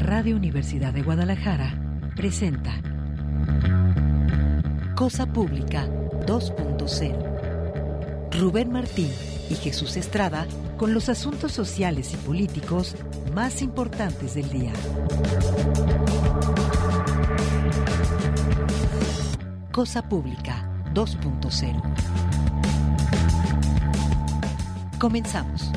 Radio Universidad de Guadalajara presenta Cosa Pública 2.0. Rubén Martín y Jesús Estrada con los asuntos sociales y políticos más importantes del día. Cosa Pública 2.0. Comenzamos.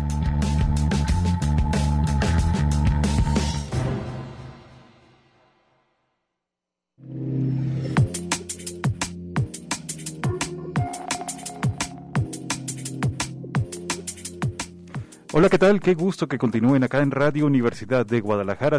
Hola, ¿qué tal? Qué gusto que continúen acá en Radio Universidad de Guadalajara,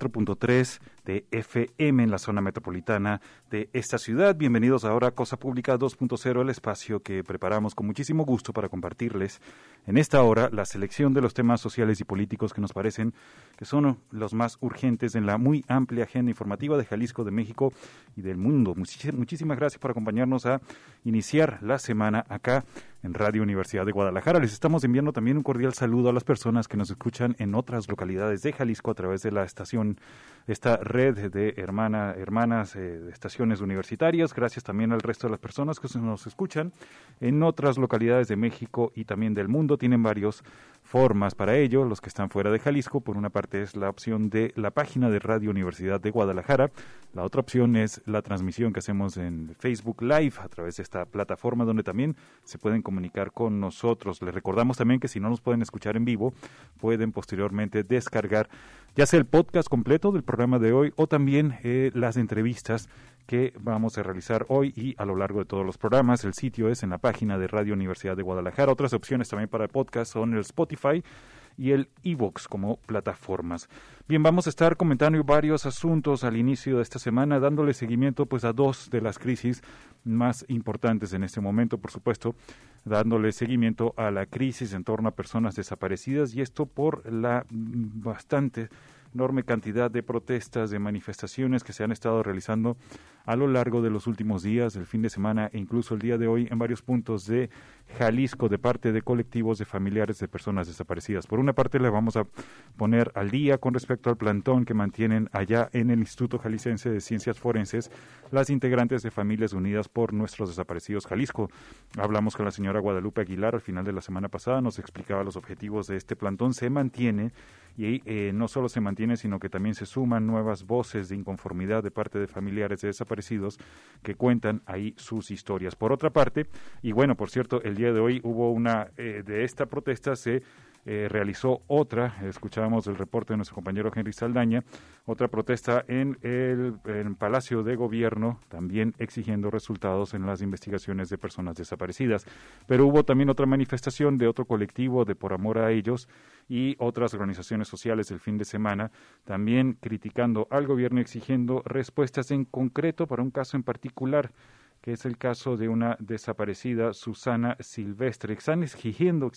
104.3 de FM en la zona metropolitana de esta ciudad. Bienvenidos ahora a Cosa Pública 2.0, el espacio que preparamos con muchísimo gusto para compartirles en esta hora la selección de los temas sociales y políticos que nos parecen que son los más urgentes en la muy amplia agenda informativa de Jalisco, de México y del mundo. Muchísimas gracias por acompañarnos a iniciar la semana acá en Radio Universidad de Guadalajara. Les estamos enviando también un cordial saludo a las personas que nos escuchan en otras localidades de Jalisco a través de la estación, esta red de hermanas de estaciones universitarias. Gracias también al resto de las personas que nos escuchan en otras localidades de México y también del mundo. Tienen varias formas para ello. Los que están fuera de Jalisco, por una parte es la opción de la página de Radio Universidad de Guadalajara. La otra opción es la transmisión que hacemos en Facebook Live a través de esta plataforma donde también se pueden comunicar con nosotros. Les recordamos también que si no nos pueden escuchar en vivo, pueden posteriormente descargar ya sea el podcast completo del programa de hoy o también las entrevistas que vamos a realizar hoy y a lo largo de todos los programas. El sitio es en la página de Radio Universidad de Guadalajara. Otras opciones también para el podcast son el Spotify y el iVoox como plataformas. Bien, vamos a estar comentando varios asuntos al inicio de esta semana, dándole seguimiento pues a dos de las crisis más importantes en este momento, por supuesto, dándole seguimiento a la crisis en torno a personas desaparecidas, y esto por la bastante enorme cantidad de protestas, de manifestaciones que se han estado realizando a lo largo de los últimos días, el fin de semana e incluso el día de hoy en varios puntos de Jalisco de parte de colectivos de familiares de personas desaparecidas. Por una parte, le vamos a poner al día con respecto al plantón que mantienen allá en el Instituto Jalisciense de Ciencias Forenses las integrantes de Familias Unidas por Nuestros Desaparecidos Jalisco. Hablamos con la señora Guadalupe Aguilar al final de la semana pasada, nos explicaba los objetivos de este plantón. Se mantiene y no solo se mantiene, sino que también se suman nuevas voces de inconformidad de parte de familiares de desaparecidos que cuentan ahí sus historias. Por otra parte, y bueno, por cierto, el día de hoy hubo una, de esta protesta se realizó otra, escuchábamos el reporte de nuestro compañero Henry Saldaña, otra protesta en el Palacio de Gobierno, también exigiendo resultados en las investigaciones de personas desaparecidas. Pero hubo también otra manifestación de otro colectivo de Por Amor a Ellos y otras organizaciones sociales el fin de semana, también criticando al gobierno, exigiendo respuestas en concreto para un caso en particular, que es el caso de una desaparecida, Susana Silvestre. Están exigiendo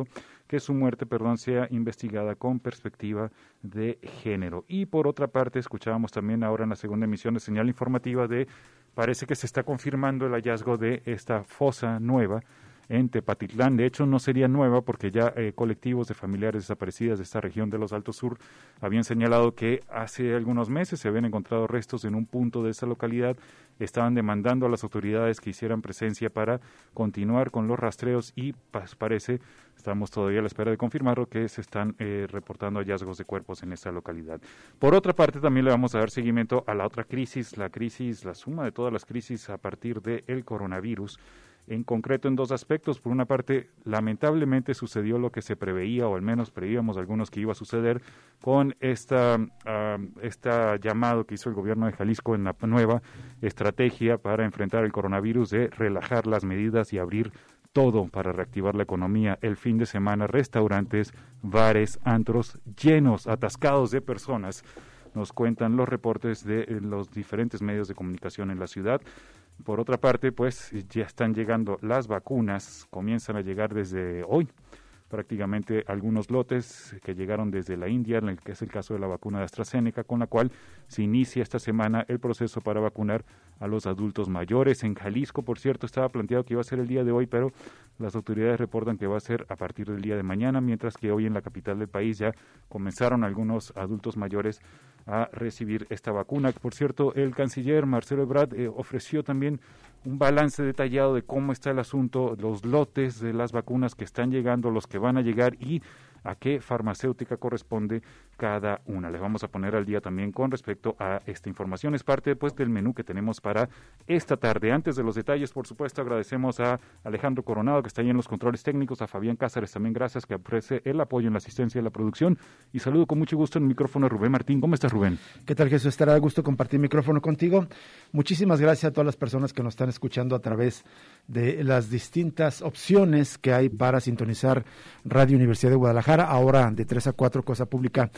que su muerte, sea investigada con perspectiva de género. Y por otra parte, escuchábamos también ahora en la segunda emisión de Señal Informativa parece que se está confirmando el hallazgo de esta fosa nueva en Tepatitlán. De hecho, no sería nueva porque ya colectivos de familiares desaparecidas de esta región de los Altos Sur habían señalado que hace algunos meses se habían encontrado restos en un punto de esa localidad. Estaban demandando a las autoridades que hicieran presencia para continuar con los rastreos y parece, estamos todavía a la espera de confirmarlo, que se están reportando hallazgos de cuerpos en esta localidad. Por otra parte, también le vamos a dar seguimiento a la otra crisis, la suma de todas las crisis a partir del coronavirus, en concreto en dos aspectos. Por una parte, lamentablemente sucedió lo que se preveía, o al menos prevíamos algunos que iba a suceder, con esta llamado que hizo el gobierno de Jalisco en la nueva estrategia para enfrentar el coronavirus de relajar las medidas y abrir todo para reactivar la economía. El fin de semana, restaurantes, bares, antros llenos, atascados de personas. Nos cuentan los reportes de los diferentes medios de comunicación en la ciudad. Por otra parte, pues ya están llegando las vacunas, comienzan a llegar desde hoy. prácticamente algunos lotes que llegaron desde la India, en el que es el caso de la vacuna de AstraZeneca, con la cual se inicia esta semana el proceso para vacunar a los adultos mayores. En Jalisco, por cierto, estaba planteado que iba a ser el día de hoy, pero las autoridades reportan que va a ser a partir del día de mañana, mientras que hoy en la capital del país ya comenzaron algunos adultos mayores a recibir esta vacuna. Por cierto, el canciller Marcelo Ebrard ofreció también un balance detallado de cómo está el asunto, los lotes de las vacunas que están llegando, los que van a llegar y a qué farmacéutica corresponde cada una. Les vamos a poner al día también con respecto a esta información. Es parte pues del menú que tenemos para esta tarde. Antes de los detalles, por supuesto, agradecemos a Alejandro Coronado, que está ahí en los controles técnicos, a Fabián Cáceres también, gracias, que ofrece el apoyo en la asistencia de la producción. Y saludo con mucho gusto en el micrófono a Rubén Martín. ¿Cómo estás, Rubén? ¿Qué tal, Jesús? Estará a gusto compartir micrófono contigo. Muchísimas gracias a todas las personas que nos están escuchando a través de las distintas opciones que hay para sintonizar Radio Universidad de Guadalajara, ahora de 3 a 4, Cosa Pública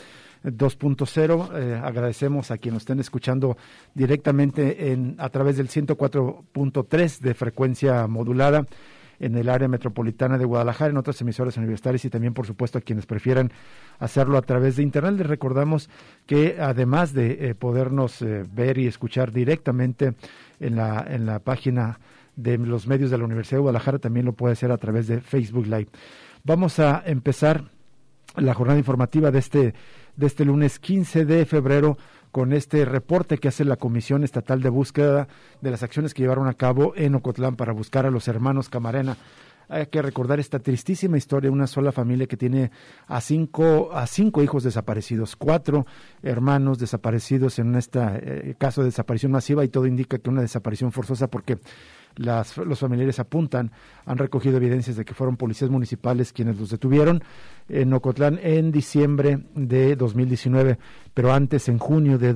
2.0. Agradecemos a quienes nos estén escuchando directamente a través del 104.3 de frecuencia modulada en el área metropolitana de Guadalajara, en otras emisoras universitarias y también, por supuesto, a quienes prefieran hacerlo a través de Internet. Les recordamos que además de podernos ver y escuchar directamente en la página de los medios de la Universidad de Guadalajara, también lo puede hacer a través de Facebook Live. Vamos a empezar la jornada informativa de este lunes 15 de febrero con este reporte que hace la Comisión Estatal de Búsqueda de las acciones que llevaron a cabo en Ocotlán para buscar a los hermanos Camarena. Hay que recordar esta tristísima historia de una sola familia que tiene a cinco hijos desaparecidos, 4 hermanos desaparecidos en este caso de desaparición masiva, y todo indica que una desaparición forzosa porque los familiares han recogido evidencias de que fueron policías municipales quienes los detuvieron en Ocotlán en diciembre de 2019, pero antes, en junio de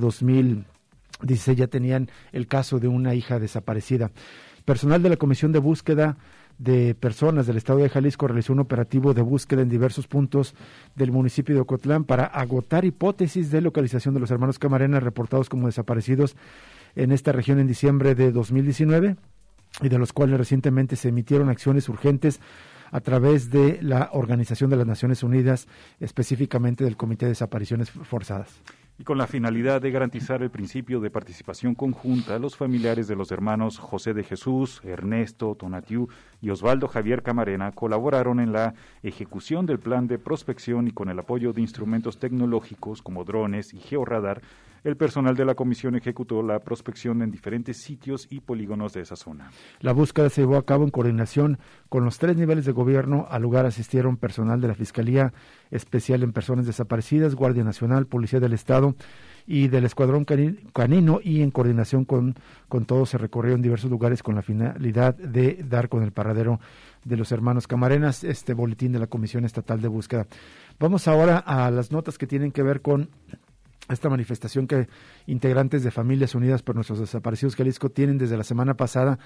2016, ya tenían el caso de una hija desaparecida. Personal de la Comisión de Búsqueda de Personas del Estado de Jalisco realizó un operativo de búsqueda en diversos puntos del municipio de Ocotlán para agotar hipótesis de localización de los hermanos Camarena reportados como desaparecidos en esta región en diciembre de 2019, y de los cuales recientemente se emitieron acciones urgentes a través de la Organización de las Naciones Unidas, específicamente del Comité de Desapariciones Forzadas. Y con la finalidad de garantizar el principio de participación conjunta, los familiares de los hermanos José de Jesús, Ernesto, Tonatiu y Osvaldo Javier Camarena colaboraron en la ejecución del plan de prospección, y con el apoyo de instrumentos tecnológicos como drones y georradar, el personal de la comisión ejecutó la prospección en diferentes sitios y polígonos de esa zona. La búsqueda se llevó a cabo en coordinación con los 3 niveles de gobierno. Al lugar asistieron personal de la Fiscalía Especial en Personas Desaparecidas, Guardia Nacional, Policía del Estado y del Escuadrón Canino, y en coordinación con todos se recorrieron diversos lugares con la finalidad de dar con el paradero de los hermanos Camarenas. Este boletín de la Comisión Estatal de Búsqueda. Vamos ahora a las notas que tienen que ver con esta manifestación que integrantes de Familias Unidas por Nuestros Desaparecidos Jalisco tienen desde la semana pasada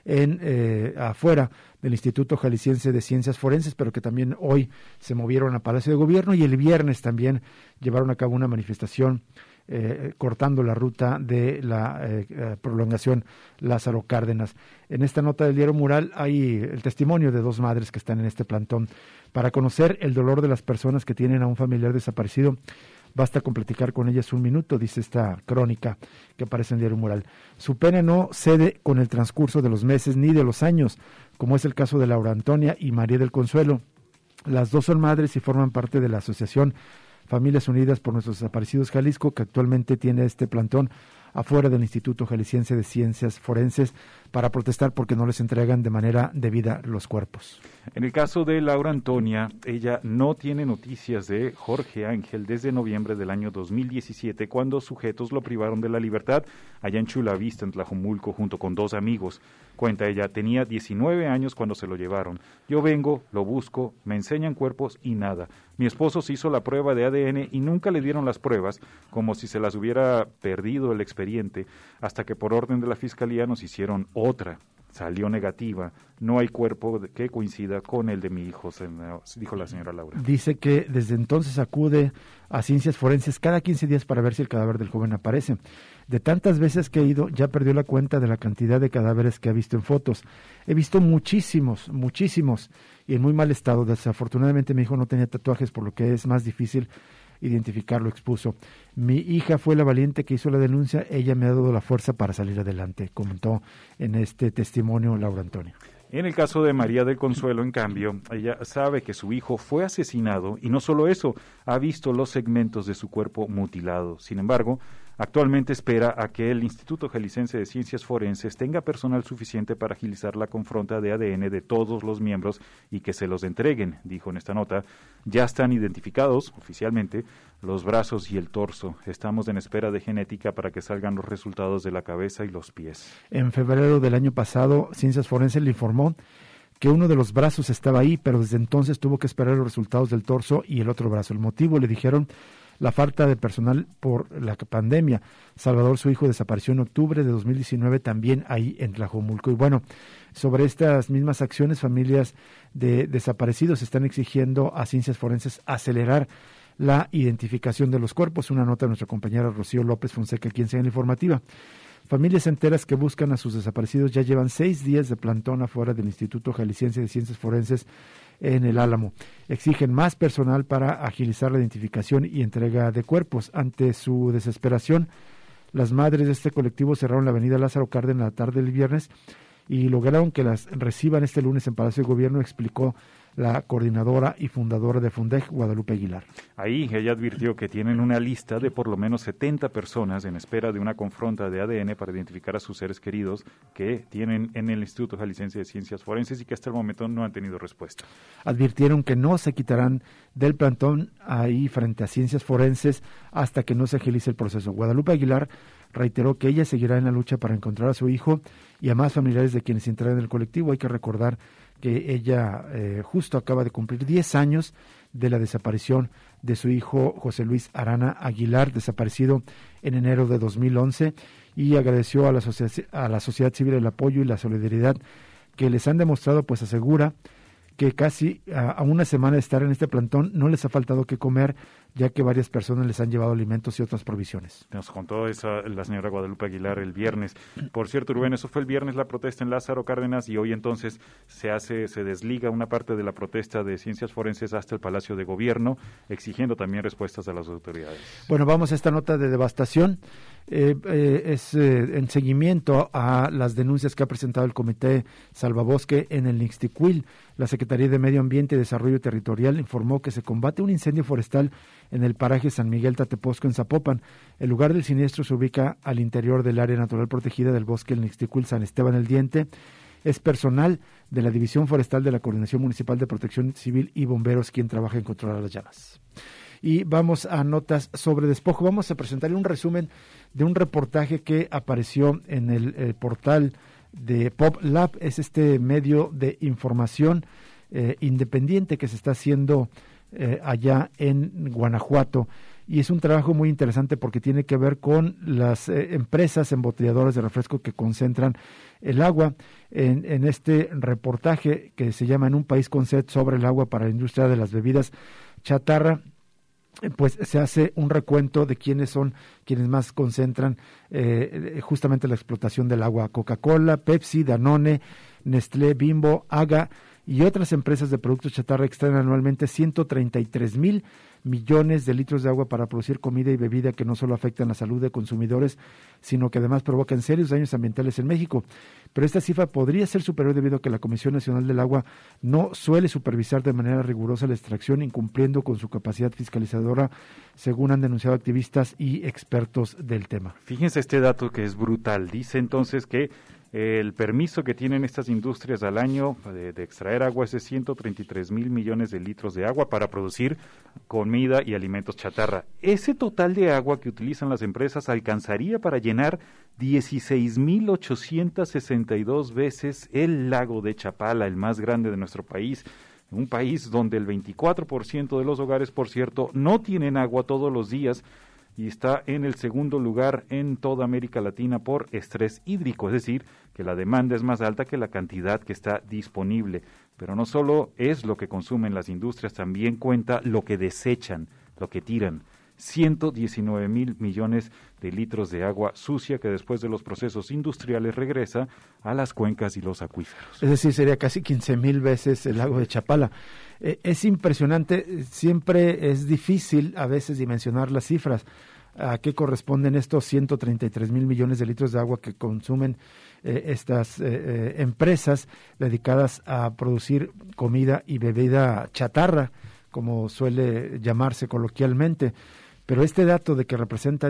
afuera del Instituto Jalisciense de Ciencias Forenses, pero que también hoy se movieron a Palacio de Gobierno, y el viernes también llevaron a cabo una manifestación cortando la ruta de la prolongación Lázaro Cárdenas. En esta nota del diario Mural hay el testimonio de 2 madres que están en este plantón. Para conocer el dolor de las personas que tienen a un familiar desaparecido, basta con platicar con ellas un minuto, dice esta crónica que aparece en el diario Mural. Su pena no cede con el transcurso de los meses ni de los años, como es el caso de Laura Antonia y María del Consuelo. Las 2 son madres y forman parte de la asociación Familias Unidas por Nuestros Desaparecidos Jalisco, que actualmente tiene este plantón afuera del Instituto Jalisciense de Ciencias Forenses para protestar porque no les entregan de manera debida los cuerpos. En el caso de Laura Antonia, ella no tiene noticias de Jorge Ángel desde noviembre del año 2017, cuando sujetos lo privaron de la libertad allá en Chulavista, en Tlajomulco, junto con 2 amigos. Cuenta ella, tenía 19 años cuando se lo llevaron. Yo vengo, lo busco, me enseñan cuerpos y nada. Mi esposo se hizo la prueba de ADN y nunca le dieron las pruebas, como si se las hubiera perdido el expediente, hasta que por orden de la Fiscalía nos hicieron otra. salió negativa. No hay cuerpo que coincida con el de mi hijo, dijo la señora Laura. Dice que desde entonces acude a ciencias forenses cada 15 días para ver si el cadáver del joven aparece. De tantas veces que he ido, ya perdió la cuenta de la cantidad de cadáveres que ha visto en fotos. He visto muchísimos, y en muy mal estado. Desafortunadamente mi hijo no tenía tatuajes, por lo que es más difícil identificarlo, expuso. Mi hija fue la valiente que hizo la denuncia, ella me ha dado la fuerza para salir adelante, comentó en este testimonio Laura Antonia. En el caso de María del Consuelo, en cambio, ella sabe que su hijo fue asesinado y no solo eso, ha visto los segmentos de su cuerpo mutilado. Sin embargo, actualmente espera a que el Instituto Jalisciense de Ciencias Forenses tenga personal suficiente para agilizar la confronta de ADN de todos los miembros y que se los entreguen, dijo en esta nota. Ya están identificados oficialmente los brazos y el torso. Estamos en espera de genética para que salgan los resultados de la cabeza y los pies. En febrero del año pasado, Ciencias Forenses le informó que uno de los brazos estaba ahí, pero desde entonces tuvo que esperar los resultados del torso y el otro brazo. El motivo, le dijeron, la falta de personal por la pandemia. Salvador, su hijo, desapareció en octubre de 2019, también ahí en Tlajomulco. Y bueno, sobre estas mismas acciones, familias de desaparecidos están exigiendo a Ciencias Forenses acelerar la identificación de los cuerpos. Una nota de nuestra compañera Rocío López Fonseca, aquí en Señal Informativa. Familias enteras que buscan a sus desaparecidos ya llevan 6 días de plantón afuera del Instituto Jalisciense de Ciencias Forenses en el Álamo. Exigen más personal para agilizar la identificación y entrega de cuerpos. Ante su desesperación, las madres de este colectivo cerraron la avenida Lázaro Cárdenas la tarde del viernes y lograron que las reciban este lunes en Palacio de Gobierno, explicó la coordinadora y fundadora de Fundej, Guadalupe Aguilar. Ahí ella advirtió que tienen una lista de por lo menos 70 personas en espera de una confronta de ADN para identificar a sus seres queridos que tienen en el Instituto Jalisciense de Ciencias Forenses y que hasta el momento no han tenido respuesta. Advirtieron que no se quitarán del plantón ahí frente a Ciencias Forenses hasta que no se agilice el proceso. Guadalupe Aguilar reiteró que ella seguirá en la lucha para encontrar a su hijo y a más familiares de quienes entraron en el colectivo. Hay que recordar que ella justo acaba de cumplir 10 años de la desaparición de su hijo José Luis Arana Aguilar, desaparecido en enero de 2011, y agradeció a la sociedad civil el apoyo y la solidaridad que les han demostrado, pues asegura que casi a una semana de estar en este plantón no les ha faltado que comer, ya que varias personas les han llevado alimentos y otras provisiones. Nos contó la señora Guadalupe Aguilar el viernes. Por cierto, Rubén, eso fue el viernes la protesta en Lázaro Cárdenas y hoy entonces se desliga una parte de la protesta de Ciencias Forenses hasta el Palacio de Gobierno, exigiendo también respuestas a las autoridades. Bueno, vamos a esta nota de devastación. Es en seguimiento a las denuncias que ha presentado el Comité Salvabosque en el Ixtiquil. La Secretaría de Medio Ambiente y Desarrollo Territorial informó que se combate un incendio forestal en el paraje San Miguel Tateposco en Zapopan. El lugar del siniestro se ubica al interior del área natural protegida del bosque El Ixtiquil San Esteban el Diente. Es personal de la División Forestal de la Coordinación Municipal de Protección Civil y Bomberos quien trabaja en controlar las llamas. Y vamos a notas sobre despojo. Vamos a presentarle un resumen de un reportaje que apareció en el portal de PopLab. Es este medio de información independiente que se está haciendo allá en Guanajuato. Y es un trabajo muy interesante porque tiene que ver con las empresas embotelladoras de refresco que concentran el agua. En este reportaje que se llama En un país con sed sobre el agua para la industria de las bebidas chatarra, pues se hace un recuento de quiénes son quienes más concentran justamente la explotación del agua. Coca-Cola, Pepsi, Danone, Nestlé, Bimbo, Aga y otras empresas de productos chatarra extraen anualmente 133,000 millones de litros de agua para producir comida y bebida que no solo afectan la salud de consumidores, sino que además provocan serios daños ambientales en México. Pero esta cifra podría ser superior debido a que la Comisión Nacional del Agua no suele supervisar de manera rigurosa la extracción, incumpliendo con su capacidad fiscalizadora, según han denunciado activistas y expertos del tema. Fíjense este dato que es brutal. Dice entonces que el permiso que tienen estas industrias al año de extraer agua es de 133,000 millones de litros de agua para producir comida y alimentos chatarra. Ese total de agua que utilizan las empresas alcanzaría para llenar 16,862 veces el lago de Chapala, el más grande de nuestro país. Un país donde el 24% de los hogares, por cierto, no tienen agua todos los días. y está en el segundo lugar en toda América Latina por estrés hídrico, es decir, que la demanda es más alta que la cantidad que está disponible. Pero no solo es lo que consumen las industrias, también cuenta lo que desechan, lo que tiran. 119,000 millones de litros de agua sucia que después de los procesos industriales regresa a las cuencas y los acuíferos. Es decir, sería casi 15,000 veces el lago de Chapala. Es impresionante, siempre es difícil a veces dimensionar las cifras. ¿A qué corresponden estos 133,000 millones de litros de agua que consumen estas empresas dedicadas a producir comida y bebida chatarra, como suele llamarse coloquialmente? Pero este dato de que representa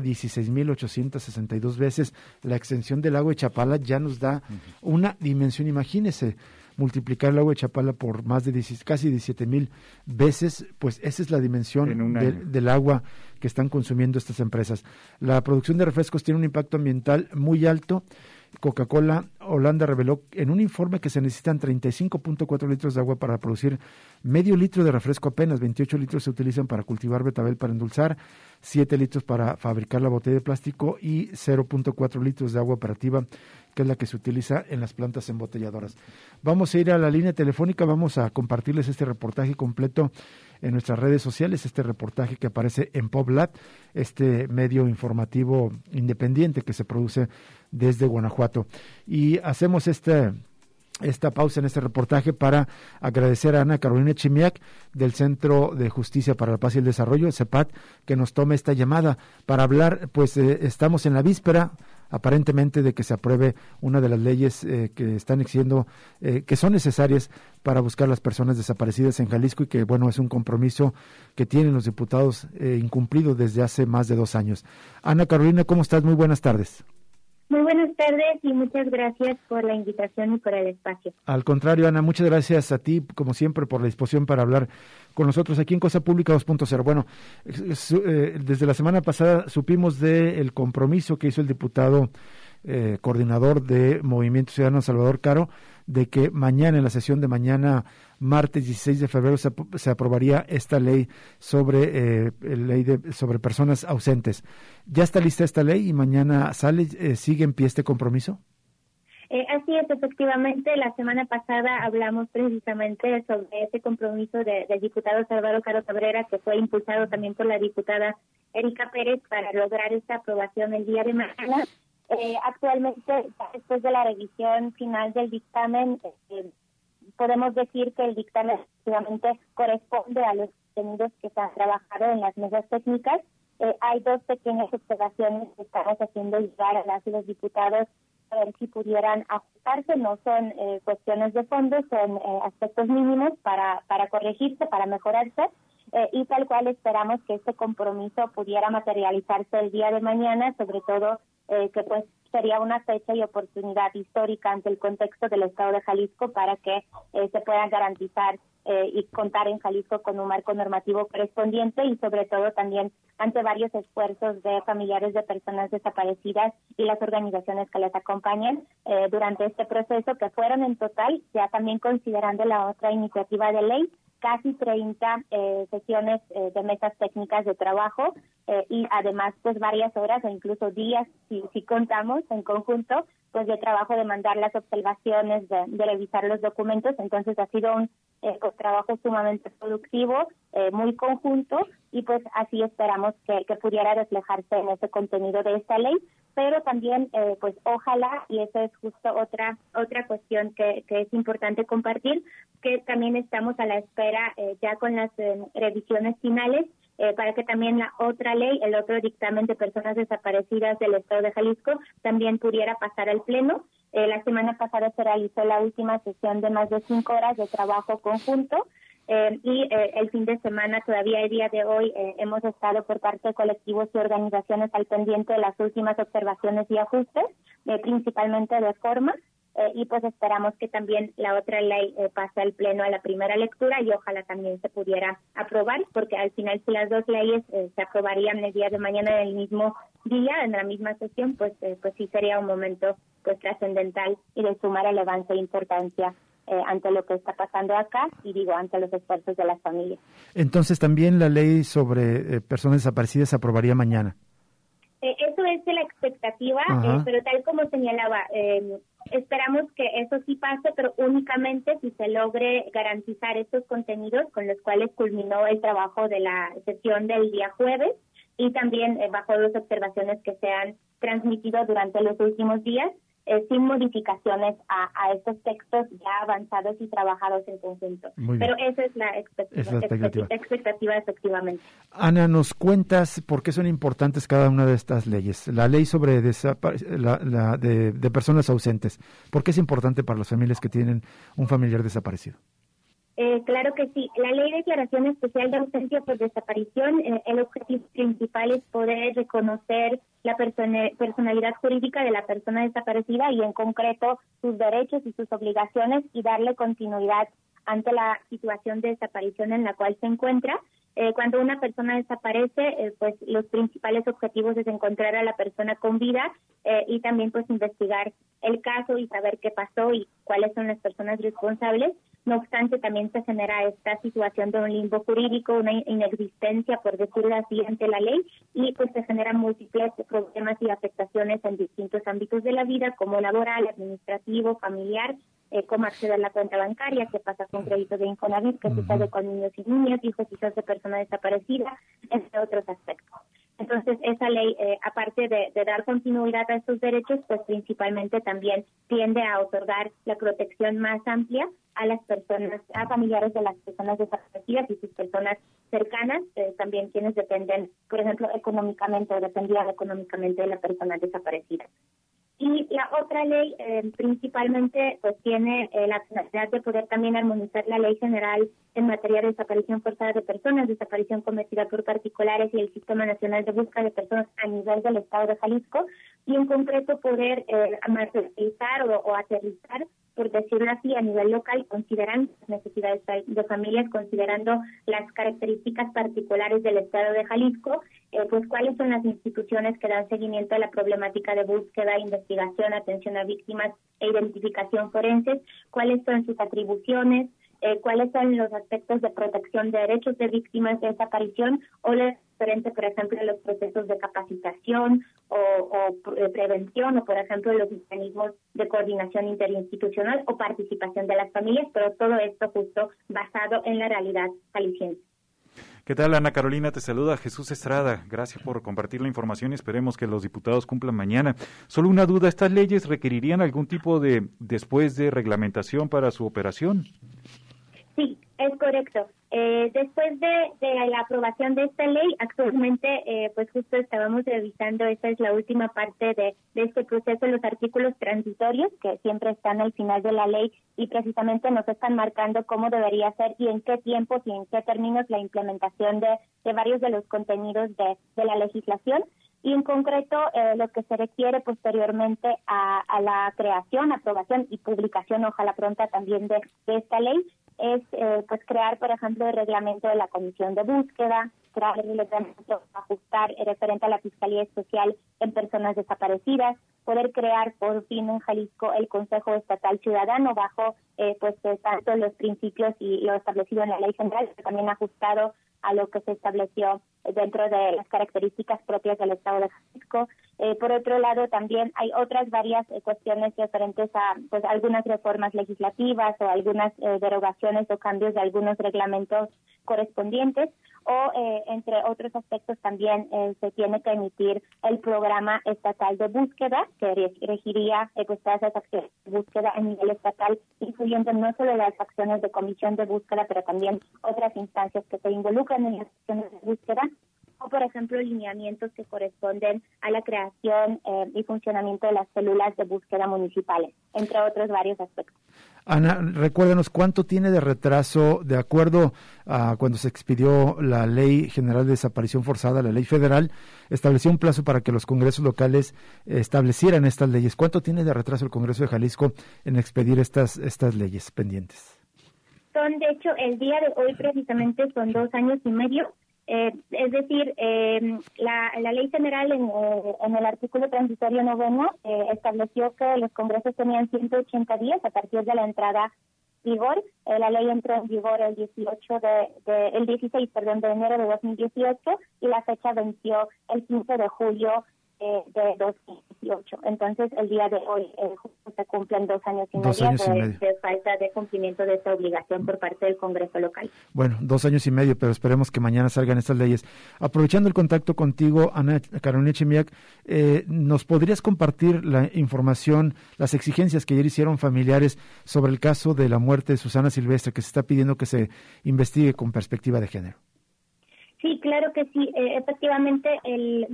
16,862 veces la extensión del lago de Chapala ya nos da una dimensión. Imagínese multiplicar el lago de Chapala por más de casi 17,000 veces, pues esa es la dimensión del agua que están consumiendo estas empresas. La producción de refrescos tiene un impacto ambiental muy alto. Coca-Cola Holanda reveló en un informe que se necesitan 35.4 litros de agua para producir medio litro de refresco apenas, 28 litros se utilizan para cultivar betabel para endulzar, 7 litros para fabricar la botella de plástico y 0.4 litros de agua operativa, que es la que se utiliza en las plantas embotelladoras. Vamos a ir a la línea telefónica, vamos a compartirles este reportaje completo en nuestras redes sociales, este reportaje que aparece en PopLab, este medio informativo independiente que se produce desde Guanajuato. Y hacemos esta pausa en este reportaje para agradecer a Ana Carolina Chimiak del Centro de Justicia para la Paz y el Desarrollo, CEPAD, que nos tome esta llamada para hablar, pues estamos en la víspera aparentemente de que se apruebe una de las leyes que están exigiendo, que son necesarias para buscar a las personas desaparecidas en Jalisco y que, bueno, es un compromiso que tienen los diputados incumplido desde hace más de 2 años. Ana Carolina, ¿cómo estás? Muy buenas tardes. Muy buenas tardes y muchas gracias por la invitación y por el espacio. Al contrario, Ana, muchas gracias a ti, como siempre, por la disposición para hablar con nosotros aquí en Cosa Pública 2.0. Bueno, desde la semana pasada supimos del compromiso que hizo el diputado coordinador de Movimiento Ciudadano Salvador Caro, de que mañana, en la sesión de mañana, martes 16 de febrero, se aprobaría esta ley sobre sobre personas ausentes. ¿Ya está lista esta ley y mañana sale? ¿Sigue en pie este compromiso? Así es, efectivamente, la semana pasada hablamos precisamente sobre ese compromiso del diputado Salvador Caro Cabrera, que fue impulsado también por la diputada Erika Pérez para lograr esta aprobación el día de mañana. Actualmente, después de la revisión final del dictamen, podemos decir que el dictamen efectivamente corresponde a los contenidos que se han trabajado en las mesas técnicas. Hay 2 pequeñas observaciones que estamos haciendo llegar a las y los diputados a ver si pudieran ajustarse. No son cuestiones de fondo, son aspectos mínimos para corregirse, para mejorarse. Y tal cual esperamos que este compromiso pudiera materializarse el día de mañana, sobre todo que pues sería una fecha y oportunidad histórica ante el contexto del Estado de Jalisco para que se puedan garantizar y contar en Jalisco con un marco normativo correspondiente y sobre todo también ante varios esfuerzos de familiares de personas desaparecidas y las organizaciones que les acompañan durante este proceso, que fueron en total, ya también considerando la otra iniciativa de ley, casi 30 sesiones de mesas técnicas de trabajo y además pues varias horas o incluso días, si contamos en conjunto, pues de trabajo de mandar las observaciones, de revisar los documentos. Entonces ha sido un trabajo sumamente productivo, muy conjunto, y pues así esperamos que pudiera reflejarse en ese contenido de esta ley. Pero también pues ojalá, y esa es justo otra cuestión que es importante compartir, que también estamos a la espera ya con las revisiones finales para que también la otra ley, el otro dictamen de personas desaparecidas del Estado de Jalisco también pudiera pasar al Pleno. La semana pasada se realizó la última sesión de más de 5 horas de trabajo conjunto. Y el fin de semana, todavía el día de hoy, hemos estado por parte de colectivos y organizaciones al pendiente de las últimas observaciones y ajustes, principalmente de forma, y pues esperamos que también la otra ley pase al Pleno a la primera lectura y ojalá también se pudiera aprobar, porque al final si las 2 leyes se aprobarían el día de mañana en el mismo día, en la misma sesión, pues sí sería un momento pues trascendental y de suma relevancia e importancia ante lo que está pasando acá y ante los esfuerzos de las familias. Entonces también la ley sobre personas desaparecidas se aprobaría mañana. expectativa, pero tal como señalaba, esperamos que eso sí pase, pero únicamente si se logre garantizar estos contenidos con los cuales culminó el trabajo de la sesión del día jueves y también bajo las observaciones que se han transmitido durante los últimos días, sin modificaciones a estos textos ya avanzados y trabajados en conjunto. Pero esa es la expectativa, efectivamente. Ana, ¿nos cuentas por qué son importantes cada una de estas leyes? La ley sobre de personas ausentes, ¿por qué es importante para las familias que tienen un familiar desaparecido? Claro que sí. La Ley de Declaración Especial de Ausencia por Desaparición, el objetivo principal es poder reconocer la personalidad jurídica de la persona desaparecida y en concreto sus derechos y sus obligaciones y darle continuidad ante la situación de desaparición en la cual se encuentra. Cuando una persona desaparece, pues los principales objetivos es encontrar a la persona con vida y también pues investigar el caso y saber qué pasó y cuáles son las personas responsables. No obstante, también se genera esta situación de un limbo jurídico, una inexistencia, por decirlo así, ante la ley, y pues se generan múltiples problemas y afectaciones en distintos ámbitos de la vida, como laboral, administrativo, familiar, cómo acceder a la cuenta bancaria, qué pasa con crédito de Infonavit, qué sucede con niños y niñas, hijos y hijas de persona desaparecida, entre otros aspectos. Entonces, esa ley, aparte de dar continuidad a estos derechos, pues principalmente también tiende a otorgar la protección más amplia a las personas, a familiares de las personas desaparecidas y sus personas cercanas, también quienes dependen, por ejemplo, económicamente o dependían económicamente de la persona desaparecida. Y la otra ley principalmente pues tiene la finalidad de poder también armonizar la ley general en materia de desaparición forzada de personas, desaparición cometida por particulares y el Sistema Nacional de Búsqueda de Personas a nivel del Estado de Jalisco y en concreto poder materializar o aterrizar, por decirlo así, a nivel local, considerando las necesidades de familias, considerando las características particulares del Estado de Jalisco, pues cuáles son las instituciones que dan seguimiento a la problemática de búsqueda, investigación, atención a víctimas e identificación forenses, cuáles son sus atribuciones, cuáles son los aspectos de protección de derechos de víctimas de desaparición o lo referente, por ejemplo, a los procesos de capacitación o prevención o, por ejemplo, los mecanismos de coordinación interinstitucional o participación de las familias, pero todo esto justo basado en la realidad jalisciense. ¿Qué tal, Ana Carolina? Te saluda Jesús Estrada. Gracias por compartir la información y esperemos que los diputados cumplan mañana. Solo una duda, ¿estas leyes requerirían algún tipo de, después de reglamentación para su operación? Sí, es correcto. Después de la aprobación de esta ley, actualmente, pues justo estábamos revisando, esta es la última parte de este proceso, los artículos transitorios que siempre están al final de la ley y precisamente nos están marcando cómo debería ser y en qué tiempos y en qué términos la implementación de varios de los contenidos de la legislación. Y en concreto, lo que se requiere posteriormente a la creación, aprobación y publicación, ojalá pronta también de esta ley, es pues crear, por ejemplo, el reglamento de la Comisión de Búsqueda, crear el reglamento, ajustar referente a la Fiscalía Especial en Personas Desaparecidas, poder crear por fin en Jalisco el Consejo Estatal Ciudadano bajo pues tanto los principios y lo establecido en la Ley General, también ajustado a lo que se estableció dentro de las características propias del Estado de Jalisco. Por otro lado, también hay otras varias cuestiones referentes a pues algunas reformas legislativas o algunas derogaciones o cambios de algunos reglamentos correspondientes o entre otros aspectos también se tiene que emitir el programa estatal de búsqueda que regiría pues todas las acciones de búsqueda a nivel estatal, incluyendo no solo las acciones de comisión de búsqueda, pero también otras instancias que se involucran en las acciones de búsqueda, o por ejemplo lineamientos que corresponden a la creación y funcionamiento de las células de búsqueda municipales, entre otros varios aspectos. Ana, recuérdanos cuánto tiene de retraso de acuerdo a cuando se expidió la Ley General de Desaparición Forzada, la Ley Federal, estableció un plazo para que los congresos locales establecieran estas leyes. ¿Cuánto tiene de retraso el Congreso de Jalisco en expedir estas leyes pendientes? Son, de hecho, el día de hoy precisamente son 2 años y medio. Es decir, la ley general en el artículo transitorio 9 estableció que los congresos tenían 180 días a partir de la entrada en vigor. La ley entró en vigor el 16 de enero de 2018 y la fecha venció el 15 de julio de 2018. Entonces, el día de hoy se cumplen 2 años y medio de falta de cumplimiento de esta obligación por parte del Congreso local. Bueno, 2 años y medio, pero esperemos que mañana salgan estas leyes. Aprovechando el contacto contigo, Ana Carolina Echemiak, ¿nos podrías compartir la información, las exigencias que ayer hicieron familiares sobre el caso de la muerte de Susana Silvestre, que se está pidiendo que se investigue con perspectiva de género? Sí, claro que sí. Efectivamente, el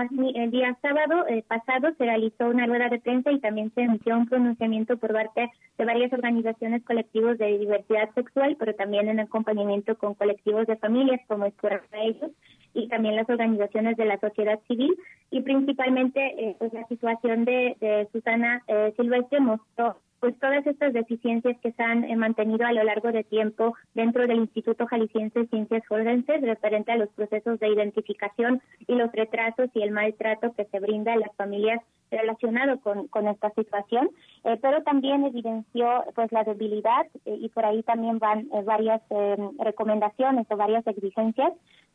día sábado pasado se realizó una rueda de prensa y también se emitió un pronunciamiento por parte de varias organizaciones colectivos de diversidad sexual, pero también en acompañamiento con colectivos de familias, como es por ellos, y también las organizaciones de la sociedad civil, y principalmente pues la situación de Susana Silvestre mostró pues todas estas deficiencias que se han mantenido a lo largo de tiempo dentro del Instituto Jalisciense de Ciencias Forenses referente a los procesos de identificación y los retrasos y el maltrato que se brinda a las familias relacionado con esta situación, pero también evidenció pues la debilidad y por ahí también van varias recomendaciones o varias exigencias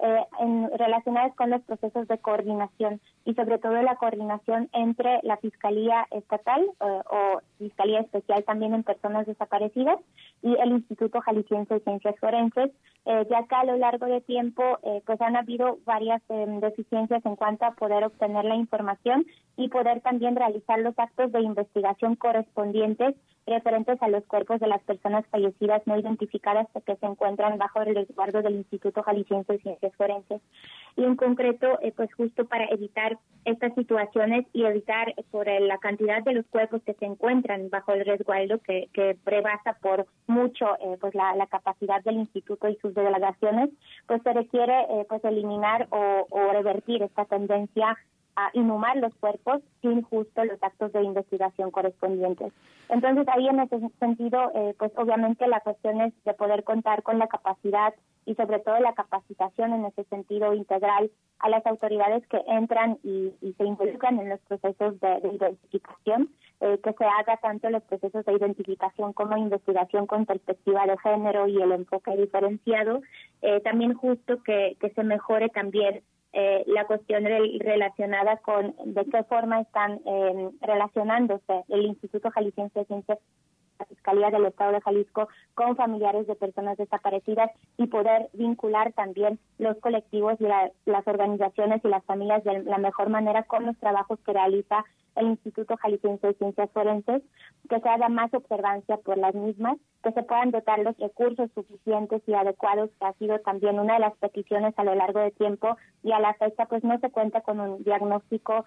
relacionadas con los procesos de coordinación y sobre todo la coordinación entre la Fiscalía Estatal o Fiscalía Especial también en personas desaparecidas y el Instituto Jalisciense de Ciencias Forenses, ya que a lo largo de tiempo pues han habido varias deficiencias en cuanto a poder obtener la información y poder también realizar los actos de investigación correspondientes referentes a los cuerpos de las personas fallecidas no identificadas que se encuentran bajo el resguardo del Instituto Jalisciense de Ciencias Forenses. Y en concreto, pues justo para evitar estas situaciones y evitar por la cantidad de los cuerpos que se encuentran bajo el resguardo que rebasa por mucho pues la capacidad del instituto y sus delegaciones, pues se requiere pues eliminar o revertir esta tendencia a inhumar los cuerpos sin justo los actos de investigación correspondientes. Entonces, ahí en ese sentido, pues obviamente la cuestión es de poder contar con la capacidad y sobre todo la capacitación en ese sentido integral a las autoridades que entran y se involucran en los procesos de identificación, que se haga tanto los procesos de identificación como investigación con perspectiva de género y el enfoque diferenciado, también justo que se mejore también la cuestión relacionada con de qué forma están relacionándose el Instituto Jalisciense de Ciencias, la Fiscalía del Estado de Jalisco con familiares de personas desaparecidas y poder vincular también los colectivos y las organizaciones y las familias de la mejor manera con los trabajos que realiza el Instituto Jalisciense de Ciencias Forenses, que se haga más observancia por las mismas, que se puedan dotar los recursos suficientes y adecuados, que ha sido también una de las peticiones a lo largo de tiempo, y a la fecha pues no se cuenta con un diagnóstico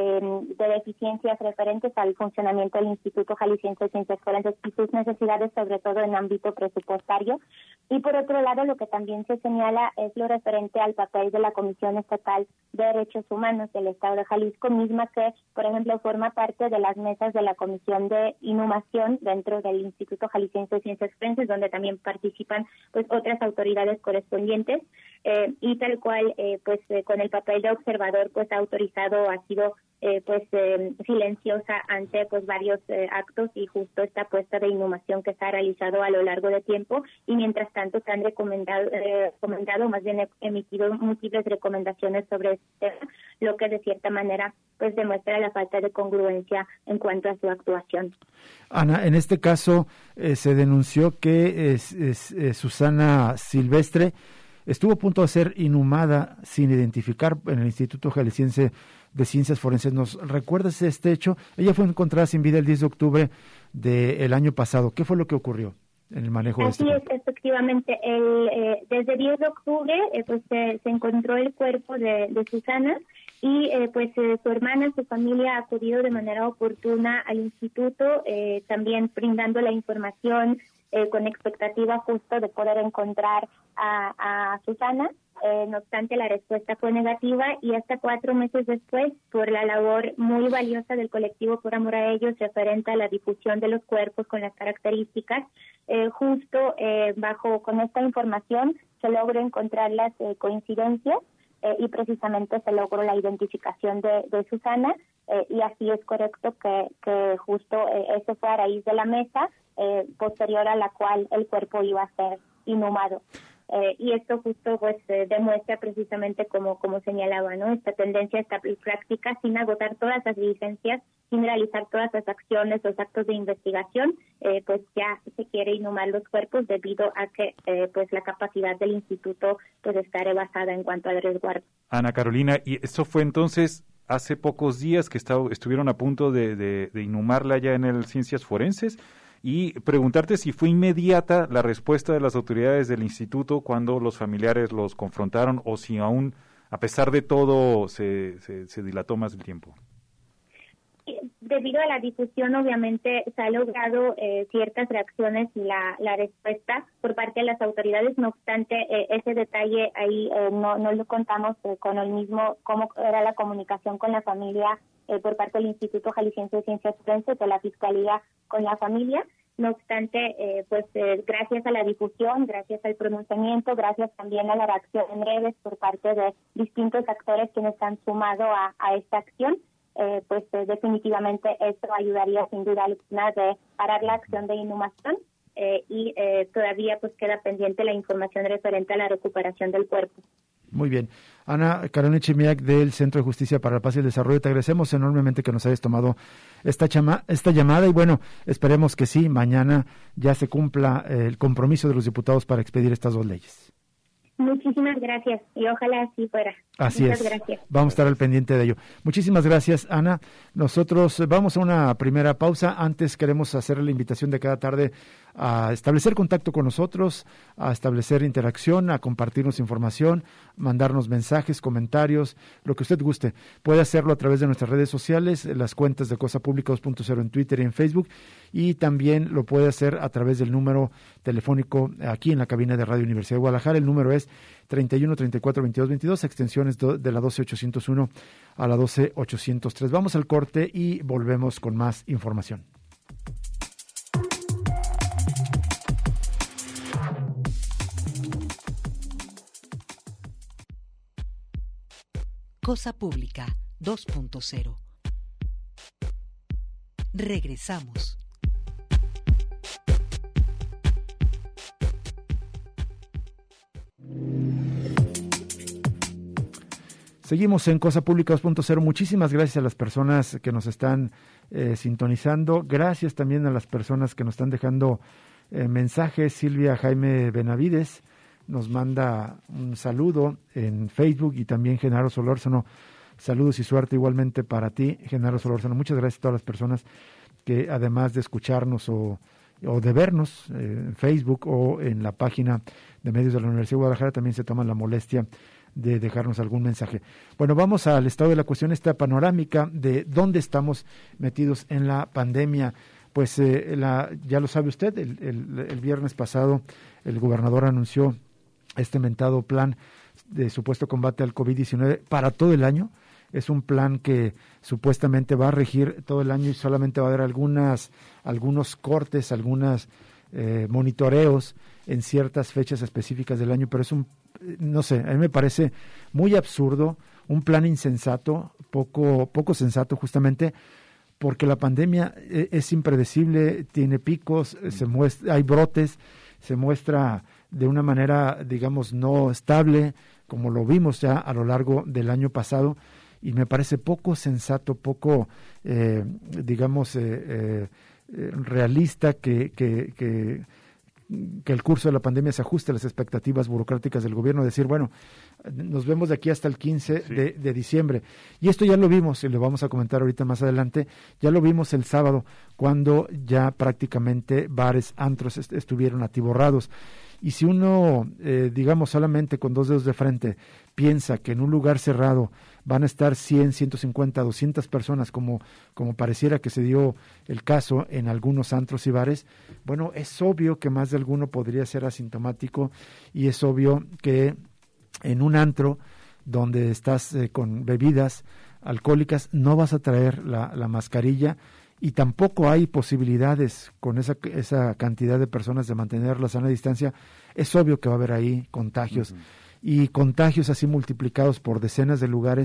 de deficiencias referentes al funcionamiento del Instituto Jalisciense de Ciencias Forenses y sus necesidades, sobre todo en ámbito presupuestario. Y por otro lado, lo que también se señala es lo referente al papel de la Comisión Estatal de Derechos Humanos del Estado de Jalisco, misma que, por ejemplo, forma parte de las mesas de la Comisión de Inhumación dentro del Instituto Jalisciense de Ciencias Forenses, donde también participan pues otras autoridades correspondientes, y tal cual con el papel de observador pues ha autorizado, ha sido silenciosa ante pues varios actos y justo esta puesta de inhumación que se ha realizado a lo largo de tiempo, y mientras tanto se han recomendado, más bien emitido múltiples recomendaciones sobre este tema, lo que de cierta manera pues demuestra la falta de congruencia en cuanto a su actuación. Ana, en este caso se denunció que Susana Silvestre estuvo a punto de ser inhumada sin identificar en el Instituto Jalisciense de Ciencias Forenses. ¿Nos recuerdas este hecho? Ella fue encontrada sin vida el 10 de octubre del año pasado. ¿Qué fue lo que ocurrió en el manejo de este cuerpo? Así es, efectivamente. Desde 10 de octubre se encontró el cuerpo de Susana y su hermana, su familia ha acudido de manera oportuna al instituto, también brindando la información con expectativa justo de poder encontrar a Susana. No obstante, la respuesta fue negativa y hasta 4 meses después, por la labor muy valiosa del colectivo Por Amor a Ellos referente a la difusión de los cuerpos con las características, con esta información se logró encontrar las coincidencias y precisamente se logró la identificación de Susana, y así es correcto que justo eso fue a raíz de la mesa posterior a la cual el cuerpo iba a ser inhumado. y esto justo pues demuestra precisamente como señalaba, ¿no? Esta tendencia a esta práctica sin agotar todas las diligencias, sin realizar todas las acciones, los actos de investigación, pues ya se quiere inhumar los cuerpos debido a que pues la capacidad del instituto pues está rebasada en cuanto al resguardo. Ana Carolina, y esto fue entonces hace pocos días que estuvieron a punto de inhumarla ya en el Ciencias Forenses, y preguntarte si fue inmediata la respuesta de las autoridades del instituto cuando los familiares los confrontaron, o si aún, a pesar de todo, se dilató más el tiempo. Debido a la difusión, obviamente, se ha logrado ciertas reacciones y la respuesta por parte de las autoridades. No obstante, ese detalle ahí no lo contamos con el mismo, cómo era la comunicación con la familia por parte del Instituto Jalisciense de Ciencias Forenses, de la Fiscalía con la familia. No obstante, gracias a la difusión, gracias al pronunciamiento, gracias también a la reacción en redes por parte de distintos actores que nos han sumado a esta acción, definitivamente esto ayudaría sin duda alguna de parar la acción de inhumación y todavía pues queda pendiente la información referente a la recuperación del cuerpo. Muy bien. Ana Carolina Chimiak, del Centro de Justicia para la Paz y el Desarrollo, te agradecemos enormemente que nos hayas tomado esta llamada, y bueno, esperemos que sí, mañana ya se cumpla el compromiso de los diputados para expedir estas dos leyes. Muchísimas gracias y ojalá así fuera. Así Muchas es. Gracias. Vamos a estar al pendiente de ello. Muchísimas gracias, Ana. Nosotros vamos a una primera pausa. Antes queremos hacer la invitación de cada tarde a establecer contacto con nosotros, a establecer interacción, a compartirnos información, mandarnos mensajes, comentarios, lo que usted guste. Puede hacerlo a través de nuestras redes sociales, las cuentas de Cosa Pública 2.0 en Twitter y en Facebook, y también lo puede hacer a través del número telefónico aquí en la cabina de Radio Universidad de Guadalajara. El número es 31 34 22 22, extensiones de la 12801 a la 12803. Vamos al corte y volvemos con más información. Cosa Pública 2.0. Regresamos. Seguimos en Cosa Pública 2.0. Muchísimas gracias a las personas que nos están sintonizando. Gracias también a las personas que nos están dejando mensajes. Silvia Jaime Benavides nos manda un saludo en Facebook, y también Genaro Solórzano. Saludos y suerte igualmente para ti, Genaro Solórzano. Muchas gracias a todas las personas que, además de escucharnos o de vernos en Facebook o en la página de medios de la Universidad de Guadalajara, también se toman la molestia de dejarnos algún mensaje. Bueno, vamos al estado de la cuestión, esta panorámica de dónde estamos metidos en la pandemia. Pues ya lo sabe usted, el viernes pasado el gobernador anunció este mentado plan de supuesto combate al COVID-19 para todo el año. Es un plan que supuestamente va a regir todo el año y solamente va a haber algunos cortes, monitoreos en ciertas fechas específicas del año, pero es no sé, a mí me parece muy absurdo, un plan insensato, poco sensato, justamente porque la pandemia es impredecible, tiene picos, hay brotes, se muestra de una manera, digamos, no estable, como lo vimos ya a lo largo del año pasado, y me parece poco sensato, poco, realista que el curso de la pandemia se ajuste a las expectativas burocráticas del gobierno, decir, bueno, nos vemos de aquí hasta el 15 de diciembre. Y esto ya lo vimos, y lo vamos a comentar ahorita más adelante, ya lo vimos el sábado, cuando ya prácticamente bares, antros estuvieron atiborrados. Y si uno, solamente con dos dedos de frente, piensa que en un lugar cerrado van a estar 100, 150, 200 personas, como pareciera que se dio el caso en algunos antros y bares, bueno, es obvio que más de alguno podría ser asintomático, y es obvio que en un antro donde estás con bebidas alcohólicas no vas a traer la mascarilla, y tampoco hay posibilidades con esa cantidad de personas de mantener la sana distancia. Es obvio que va a haber ahí contagios. Uh-huh. Y contagios así multiplicados por decenas de lugares,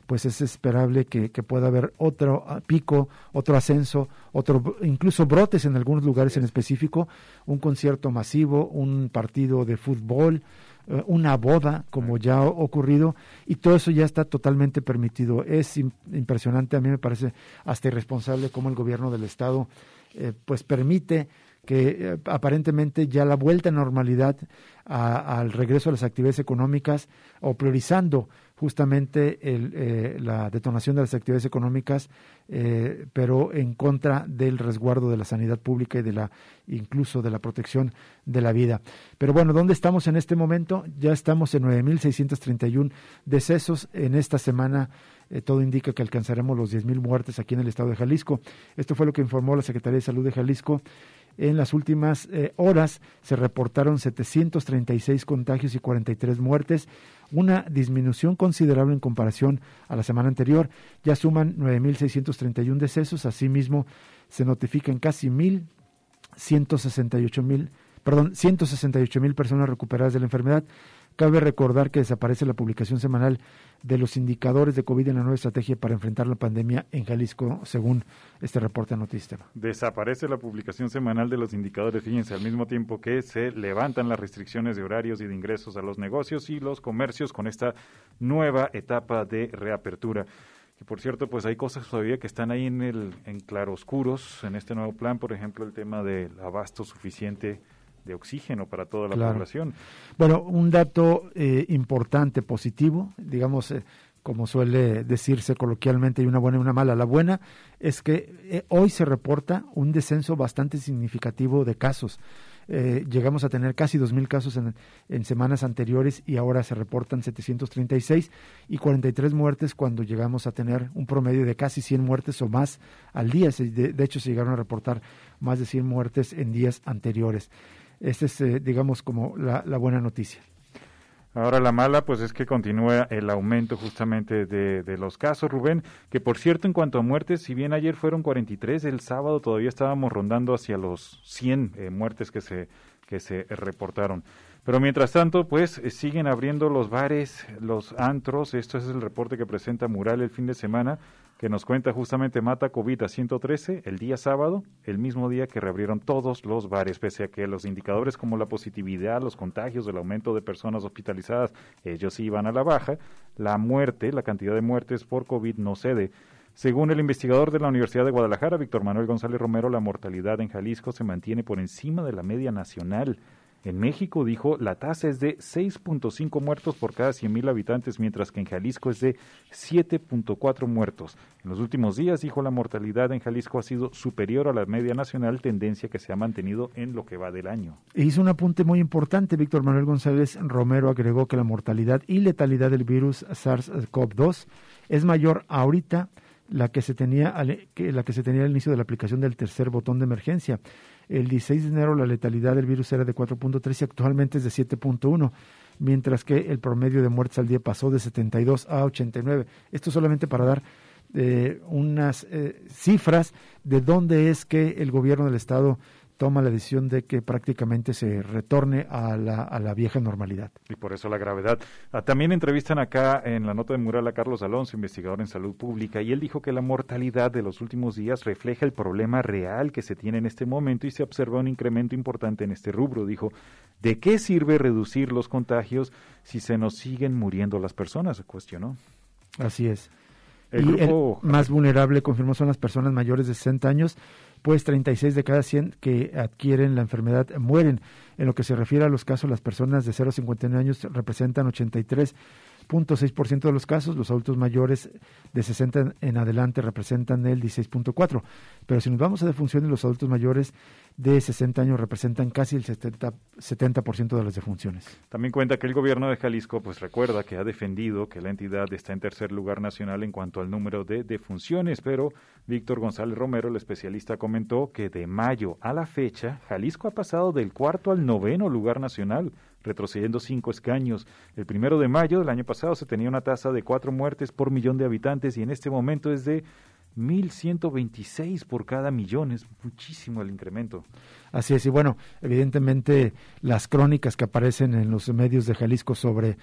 pues es esperable que pueda haber otro pico, otro ascenso, incluso brotes en algunos lugares en específico, un concierto masivo, un partido de fútbol, una boda, como ya ha ocurrido, y todo eso ya está totalmente permitido. Es impresionante, a mí me parece hasta irresponsable cómo el gobierno del estado pues permite que aparentemente ya la vuelta a normalidad al regreso a las actividades económicas, o priorizando justamente la detonación de las actividades económicas, pero en contra del resguardo de la sanidad pública y incluso de la protección de la vida. Pero bueno, ¿dónde estamos en este momento? Ya estamos en 9,631 decesos en esta semana. Todo indica que alcanzaremos los 10,000 muertes aquí en el estado de Jalisco. Esto fue lo que informó la Secretaría de Salud de Jalisco. En las últimas horas se reportaron 736 contagios y 43 muertes, una disminución considerable en comparación a la semana anterior. Ya suman 9,631 decesos. Asimismo, se notifican casi 168,000 personas recuperadas de la enfermedad. Cabe recordar que desaparece la publicación semanal de los indicadores de COVID en la nueva estrategia para enfrentar la pandemia en Jalisco, según este reporte de Noticias. Desaparece la publicación semanal de los indicadores, fíjense, al mismo tiempo que se levantan las restricciones de horarios y de ingresos a los negocios y los comercios con esta nueva etapa de reapertura. Y por cierto, pues hay cosas todavía que están ahí en claroscuros en este nuevo plan, por ejemplo, el tema del abasto suficiente de oxígeno para toda la población. Bueno, un dato importante, positivo, digamos, como suele decirse coloquialmente, hay una buena y una mala. La buena es que hoy se reporta un descenso bastante significativo de casos. Llegamos a tener casi 2,000 casos en semanas anteriores, y ahora se reportan 736 y 43 muertes, cuando llegamos a tener un promedio de casi 100 muertes o más al día. De hecho, se llegaron a reportar más de 100 muertes en días anteriores. Esta es, digamos, como la buena noticia. Ahora la mala, pues es que continúa el aumento justamente de los casos, Rubén, que por cierto, en cuanto a muertes, si bien ayer fueron 43, el sábado todavía estábamos rondando hacia los 100 muertes que se reportaron. Pero mientras tanto, pues siguen abriendo los bares, los antros. Esto es el reporte que presenta Mural el fin de semana, que nos cuenta justamente mata COVID a 113 el día sábado, el mismo día que reabrieron todos los bares, pese a que los indicadores como la positividad, los contagios, el aumento de personas hospitalizadas, ellos sí iban a la baja. La cantidad de muertes por COVID no cede. Según el investigador de la Universidad de Guadalajara, Víctor Manuel González Romero, la mortalidad en Jalisco se mantiene por encima de la media nacional. En México, dijo, la tasa es de 6.5 muertos por cada 100,000 habitantes, mientras que en Jalisco es de 7.4 muertos. En los últimos días, dijo, la mortalidad en Jalisco ha sido superior a la media nacional, tendencia que se ha mantenido en lo que va del año. Hizo un apunte muy importante. Víctor Manuel González Romero agregó que la mortalidad y letalidad del virus SARS-CoV-2 es mayor ahorita la que se tenía al inicio de la aplicación del tercer botón de emergencia. El 16 de enero la letalidad del virus era de 4.3 y actualmente es de 7.1, mientras que el promedio de muertes al día pasó de 72 a 89. Esto solamente para dar unas cifras de dónde es que el gobierno del estado toma la decisión de que prácticamente se retorne a la vieja normalidad. Y por eso la gravedad. También entrevistan acá en la nota de Mural a Carlos Alonso, investigador en salud pública, y él dijo que la mortalidad de los últimos días refleja el problema real que se tiene en este momento y se observa un incremento importante en este rubro. Dijo, ¿de qué sirve reducir los contagios si se nos siguen muriendo las personas? Se cuestionó. Así es. El más vulnerable, confirmó, son las personas mayores de 60 años, pues 36 de cada 100 que adquieren la enfermedad mueren. En lo que se refiere a los casos, las personas de 0 a 59 años representan 83.6% de los casos, los adultos mayores de 60 en adelante representan el 16.4%. Pero si nos vamos a defunciones, los adultos mayores de 60 años representan casi el 70% de las defunciones. También cuenta que el gobierno de Jalisco pues recuerda que ha defendido que la entidad está en tercer lugar nacional en cuanto al número de defunciones, pero Víctor González Romero, el especialista, comentó que de mayo a la fecha Jalisco ha pasado del 4º al 9º lugar nacional, retrocediendo 5 escaños. El 1 de mayo del año pasado se tenía una tasa de 4 muertes por millón de habitantes y en este momento es de 1,126 por cada millón, es muchísimo el incremento. Así es, y bueno, evidentemente las crónicas que aparecen en los medios de Jalisco sobre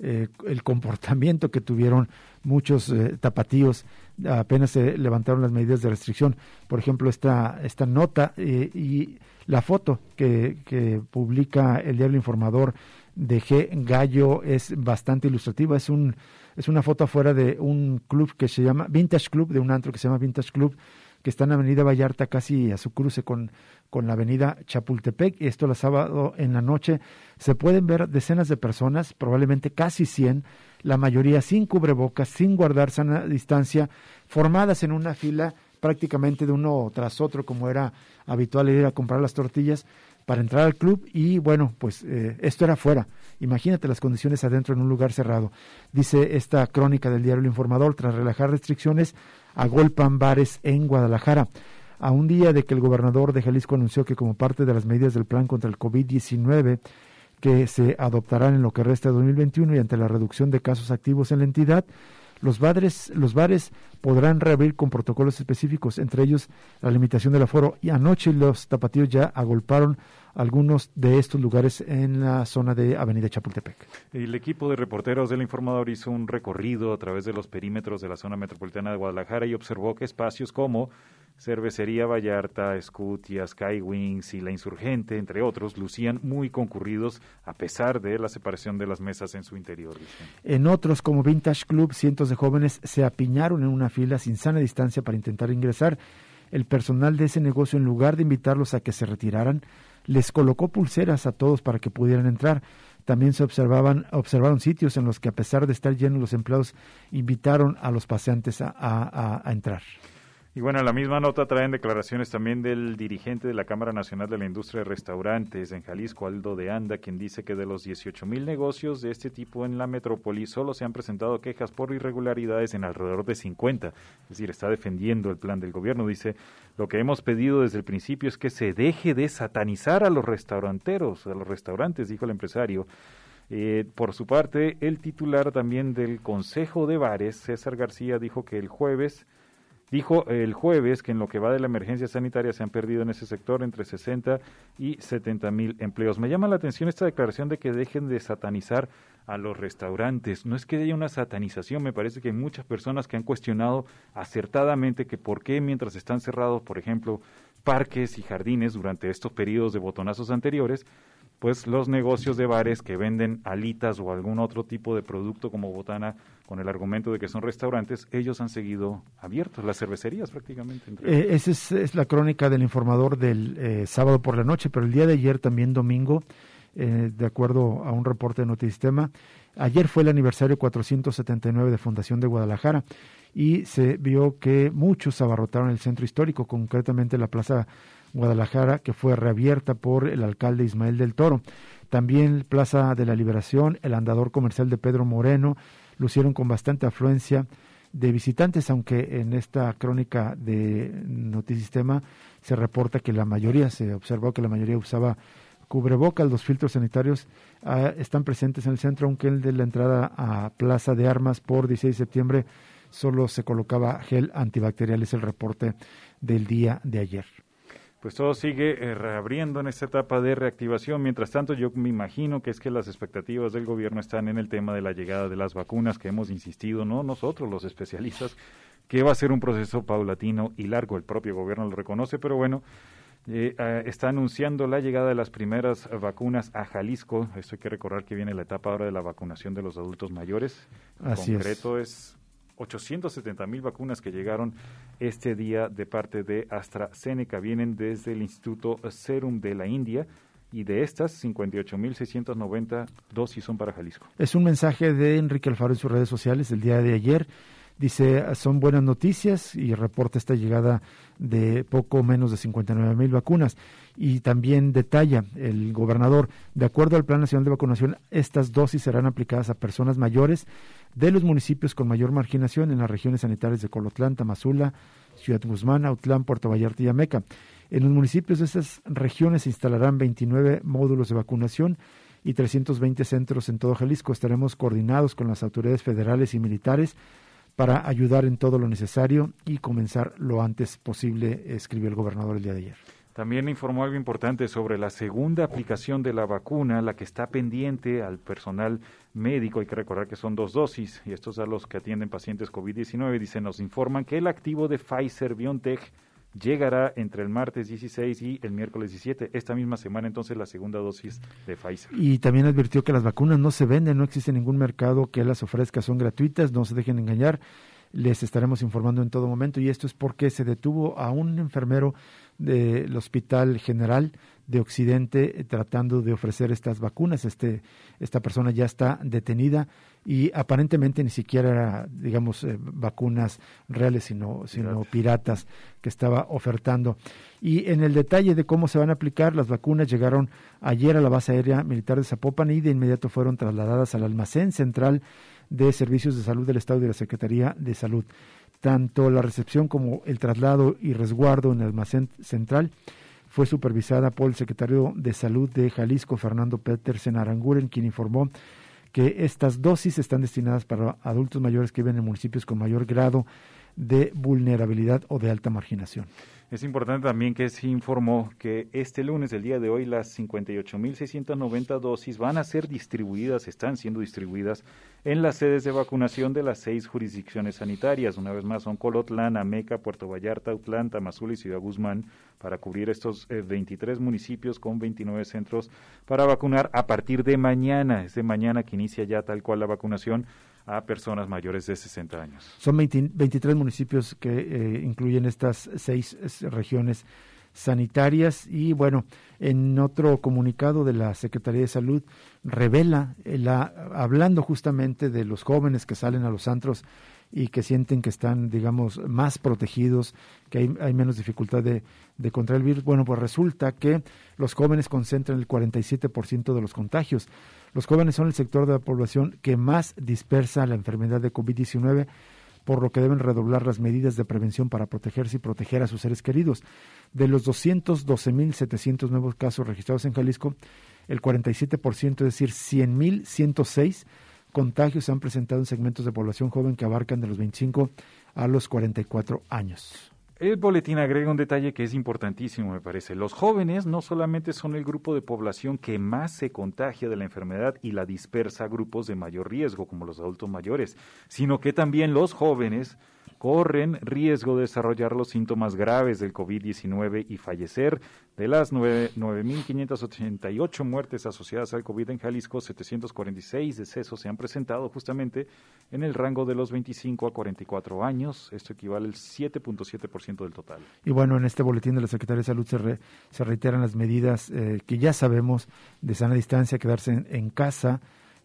el comportamiento que tuvieron muchos tapatíos, apenas se levantaron las medidas de restricción. Por ejemplo, esta nota y la foto que publica el diario Informador de G. Gallo es bastante ilustrativa. Es una foto afuera de un club que se llama Vintage Club, de un antro que se llama Vintage Club, que está en la avenida Vallarta, casi a su cruce con la avenida Chapultepec. Y esto el sábado en la noche se pueden ver decenas de personas, probablemente casi 100, la mayoría sin cubrebocas, sin guardar sana distancia, formadas en una fila prácticamente de uno tras otro, como era habitual ir a comprar las tortillas para entrar al club. Y bueno, pues esto era afuera. Imagínate las condiciones adentro en un lugar cerrado. Dice esta crónica del diario El Informador: tras relajar restricciones, agolpan bares en Guadalajara. A un día de que el gobernador de Jalisco anunció que como parte de las medidas del plan contra el COVID-19 que se adoptarán en lo que resta de 2021 y ante la reducción de casos activos en la entidad, los bares podrán reabrir con protocolos específicos, entre ellos la limitación del aforo. Y anoche los tapatíos ya agolparon algunos de estos lugares en la zona de Avenida Chapultepec. El equipo de reporteros del Informador hizo un recorrido a través de los perímetros de la zona metropolitana de Guadalajara y observó que espacios como Cervecería Vallarta, Scutia, Skywings y La Insurgente, entre otros, lucían muy concurridos a pesar de la separación de las mesas en su interior. Dicen. En otros, como Vintage Club, cientos de jóvenes se apiñaron en una fila sin sana distancia para intentar ingresar. El personal de ese negocio, en lugar de invitarlos a que se retiraran, les colocó pulseras a todos para que pudieran entrar. También se observaron sitios en los que, a pesar de estar llenos, los empleados invitaron a los paseantes a entrar. Y bueno, en la misma nota traen declaraciones también del dirigente de la Cámara Nacional de la Industria de Restaurantes en Jalisco, Aldo de Anda, quien dice que de los 18,000 negocios de este tipo en la metrópoli solo se han presentado quejas por irregularidades en alrededor de 50. Es decir, está defendiendo el plan del gobierno. Dice, lo que hemos pedido desde el principio es que se deje de satanizar a los restauranteros, a los restaurantes, dijo el empresario. Por su parte, el titular también del Consejo de Bares, César García, dijo el jueves que en lo que va de la emergencia sanitaria se han perdido en ese sector entre 60 y 70,000 empleos. Me llama la atención esta declaración de que dejen de satanizar a los restaurantes. No es que haya una satanización, me parece que hay muchas personas que han cuestionado acertadamente que por qué mientras están cerrados, por ejemplo, parques y jardines durante estos periodos de botonazos anteriores, pues los negocios de bares que venden alitas o algún otro tipo de producto como botana con el argumento de que son restaurantes, ellos han seguido abiertos, las cervecerías prácticamente. Esa es la crónica del Informador del sábado por la noche, pero el día de ayer, también domingo, de acuerdo a un reporte de Notisistema, ayer fue el aniversario 479 de Fundación de Guadalajara y se vio que muchos abarrotaron el centro histórico, concretamente la Plaza Guadalajara, que fue reabierta por el alcalde Ismael del Toro. También Plaza de la Liberación, el andador comercial de Pedro Moreno, lucieron con bastante afluencia de visitantes, aunque en esta crónica de Notisistema se reporta que se observó que la mayoría usaba cubrebocas. Los filtros sanitarios están presentes en el centro, aunque el de la entrada a Plaza de Armas por 16 de septiembre solo se colocaba gel antibacterial. Es el reporte del día de ayer. Pues todo sigue reabriendo en esta etapa de reactivación. Mientras tanto, yo me imagino que es que las expectativas del gobierno están en el tema de la llegada de las vacunas, que hemos insistido, no nosotros los especialistas, que va a ser un proceso paulatino y largo. El propio gobierno lo reconoce, pero bueno, está anunciando la llegada de las primeras vacunas a Jalisco. Esto hay que recordar que viene la etapa ahora de la vacunación de los adultos mayores. En concreto es 870,000 vacunas que llegaron este día de parte de AstraZeneca. Vienen desde el Instituto Serum de la India y de estas 58,690 dosis son para Jalisco. Es un mensaje de Enrique Alfaro en sus redes sociales el día de ayer. Dice, son buenas noticias y reporta esta llegada de poco menos de 59,000 vacunas. Y también detalla el gobernador, de acuerdo al Plan Nacional de Vacunación, estas dosis serán aplicadas a personas mayores de los municipios con mayor marginación en las regiones sanitarias de Colotlán, Tamazula, Ciudad Guzmán, Autlán, Puerto Vallarta y Ameca. En los municipios de estas regiones se instalarán 29 módulos de vacunación y 320 centros en todo Jalisco. Estaremos coordinados con las autoridades federales y militares para ayudar en todo lo necesario y comenzar lo antes posible, escribió el gobernador el día de ayer. También informó algo importante sobre la segunda aplicación de la vacuna, la que está pendiente al personal médico. Hay que recordar que son 2 dosis, y estos a los que atienden pacientes COVID-19. Dice, nos informan que el activo de Pfizer-BioNTech llegará entre el martes 16 y el miércoles 17. Esta misma semana, entonces, la segunda dosis de Pfizer. Y también advirtió que las vacunas no se venden, no existe ningún mercado que las ofrezca, son gratuitas, no se dejen engañar. Les estaremos informando en todo momento, y esto es porque se detuvo a un enfermero del Hospital General de Occidente tratando de ofrecer estas vacunas. Esta persona ya está detenida y aparentemente ni siquiera era, digamos, vacunas reales, sino piratas que estaba ofertando. Y en el detalle de cómo se van a aplicar, las vacunas llegaron ayer a la base aérea militar de Zapopan y de inmediato fueron trasladadas al almacén central de Servicios de Salud del Estado y de la Secretaría de Salud. Tanto la recepción como el traslado y resguardo en el almacén central fue supervisada por el secretario de Salud de Jalisco, Fernando Petersen Aranguren, quien informó que estas dosis están destinadas para adultos mayores que viven en municipios con mayor grado de vulnerabilidad o de alta marginación. Es importante también que se informó que este lunes, el día de hoy, las 58,690 dosis van a ser distribuidas, están siendo distribuidas en las sedes de vacunación de las 6 jurisdicciones sanitarias. Una vez más son Colotlán, Ameca, Puerto Vallarta, Autlán, Tamazula y Ciudad Guzmán, para cubrir estos 23 municipios con 29 centros para vacunar a partir de mañana. Es de mañana que inicia ya tal cual la vacunación a personas mayores de 60 años. Son 23 municipios que incluyen estas 6 regiones sanitarias. Y bueno, en otro comunicado de la Secretaría de Salud revela, hablando justamente de los jóvenes que salen a los antros y que sienten que están, digamos, más protegidos, que hay menos dificultad de contraer el virus. Bueno, pues resulta que los jóvenes concentran el 47% de los contagios. Los jóvenes son el sector de la población que más dispersa la enfermedad de COVID-19, por lo que deben redoblar las medidas de prevención para protegerse y proteger a sus seres queridos. De los 212,700 nuevos casos registrados en Jalisco, el 47%, es decir, 100,106 contagios se han presentado en segmentos de población joven que abarcan de los 25 a los 44 años. El boletín agrega un detalle que es importantísimo, me parece. Los jóvenes no solamente son el grupo de población que más se contagia de la enfermedad y la dispersa a grupos de mayor riesgo, como los adultos mayores, sino que también los jóvenes corren riesgo de desarrollar los síntomas graves del COVID-19 y fallecer. De las 9,588 muertes asociadas al COVID en Jalisco, 746 decesos se han presentado justamente en el rango de los 25 a 44 años. Esto equivale al 7.7% del total. Y bueno, en este boletín de la Secretaría de Salud se reiteran las medidas que ya sabemos de sana distancia, quedarse en casa,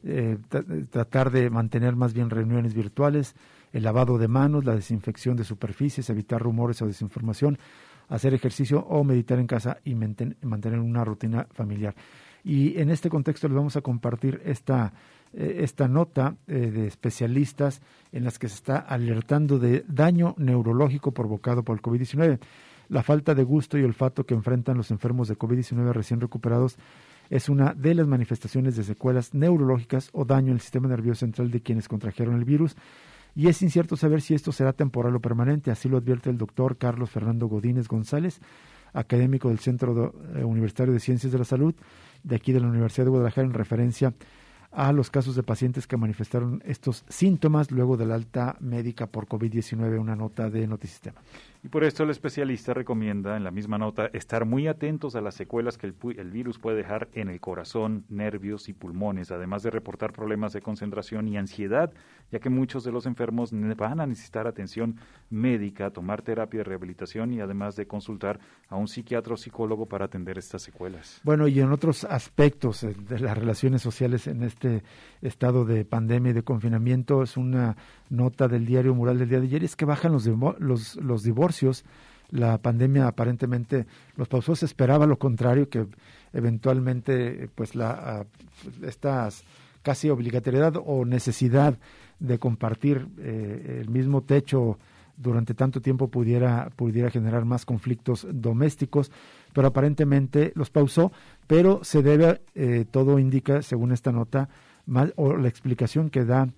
tratar de mantener más bien reuniones virtuales, el lavado de manos, la desinfección de superficies, evitar rumores o desinformación, hacer ejercicio o meditar en casa y mantener una rutina familiar. Y en este contexto les vamos a compartir esta nota de especialistas en las que se está alertando de daño neurológico provocado por el COVID-19. La falta de gusto y olfato que enfrentan los enfermos de COVID-19 recién recuperados es una de las manifestaciones de secuelas neurológicas o daño en el sistema nervioso central de quienes contrajeron el virus, y es incierto saber si esto será temporal o permanente. Así lo advierte el doctor Carlos Fernando Godínez González, académico del Centro Universitario de Ciencias de la Salud de aquí de la Universidad de Guadalajara, en referencia a los casos de pacientes que manifestaron estos síntomas luego de la alta médica por COVID-19, una nota de Notisistema. Y por esto el especialista recomienda en la misma nota estar muy atentos a las secuelas que el virus puede dejar en el corazón, nervios y pulmones, además de reportar problemas de concentración y ansiedad, ya que muchos de los enfermos van a necesitar atención médica, tomar terapia de rehabilitación y además de consultar a un psiquiatra o psicólogo para atender estas secuelas. Bueno, y en otros aspectos de las relaciones sociales en este estado de pandemia y de confinamiento, es una nota del diario Mural del día de ayer, es que bajan los divorcios. La pandemia aparentemente los pausó. Se esperaba lo contrario, que eventualmente pues esta casi obligatoriedad o necesidad de compartir el mismo techo durante tanto tiempo pudiera generar más conflictos domésticos, pero aparentemente los pausó, pero se debe, todo indica, según esta nota, o la explicación que da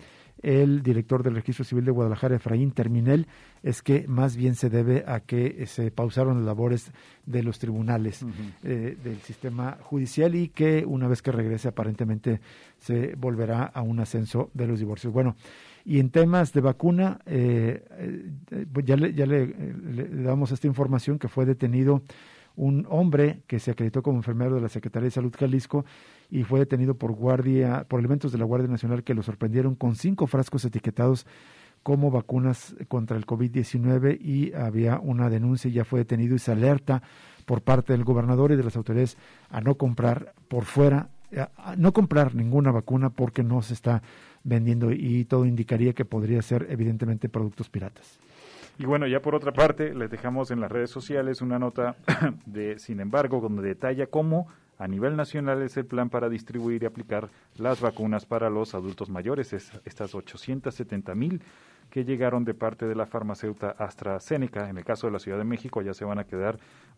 el director del Registro Civil de Guadalajara, Efraín Terminel, es que más bien se debe a que se pausaron las labores de los tribunales del sistema judicial y que una vez que regrese aparentemente se volverá a un ascenso de los divorcios. Bueno, y en temas de vacuna, ya le damos esta información que fue detenido un hombre que se acreditó como enfermero de la Secretaría de Salud Jalisco y fue detenido por elementos de la Guardia Nacional que lo sorprendieron con 5 frascos etiquetados como vacunas contra el COVID-19 y había una denuncia y ya fue detenido y se alerta por parte del gobernador y de las autoridades a no comprar por fuera, a no comprar ninguna vacuna porque no se está vendiendo y todo indicaría que podría ser evidentemente productos piratas. Y bueno, ya por otra parte, les dejamos en las redes sociales una nota de Sin embargo, donde detalla cómo a nivel nacional es el plan para distribuir y aplicar las vacunas para los adultos mayores, estas 870,000 que llegaron de parte de la farmacéutica AstraZeneca. En el caso de la Ciudad de México ya se van a quedar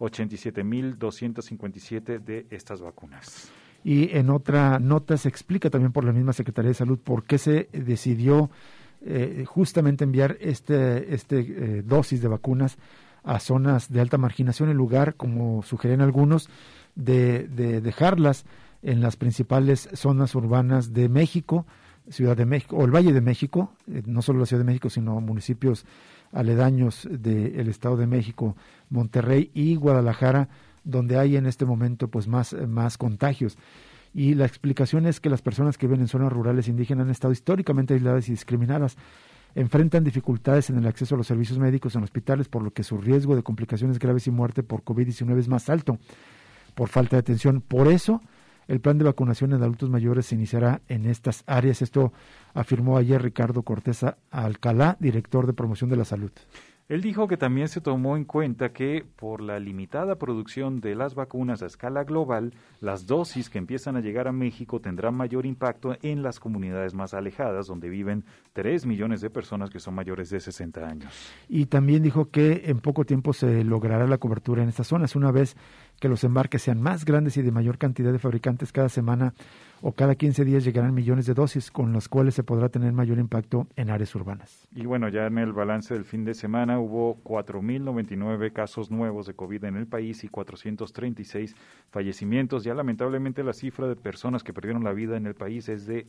87,257 de estas vacunas. Y en otra nota se explica también por la misma Secretaría de Salud por qué se decidió justamente enviar dosis de vacunas a zonas de alta marginación en lugar, como sugerían algunos, de dejarlas en las principales zonas urbanas de México, Ciudad de México o el Valle de México, no solo la Ciudad de México, sino municipios aledaños del Estado de México, Monterrey y Guadalajara, donde hay en este momento pues más contagios. Y la explicación es que las personas que viven en zonas rurales indígenas han estado históricamente aisladas y discriminadas, enfrentan dificultades en el acceso a los servicios médicos en hospitales, por lo que su riesgo de complicaciones graves y muerte por COVID-19 es más alto por falta de atención. Por eso, el plan de vacunación en adultos mayores se iniciará en estas áreas. Esto afirmó ayer Ricardo Cortés Alcalá, director de Promoción de la Salud. Él dijo que también se tomó en cuenta que por la limitada producción de las vacunas a escala global, las dosis que empiezan a llegar a México tendrán mayor impacto en las comunidades más alejadas, donde viven 3 millones de personas que son mayores de 60 años. Y también dijo que en poco tiempo se logrará la cobertura en estas zonas, una vez que los embarques sean más grandes y de mayor cantidad de fabricantes cada semana o cada 15 días llegarán millones de dosis, con las cuales se podrá tener mayor impacto en áreas urbanas. Y bueno, ya en el balance del fin de semana hubo 4,099 casos nuevos de COVID en el país y 436 fallecimientos. Ya lamentablemente la cifra de personas que perdieron la vida en el país es de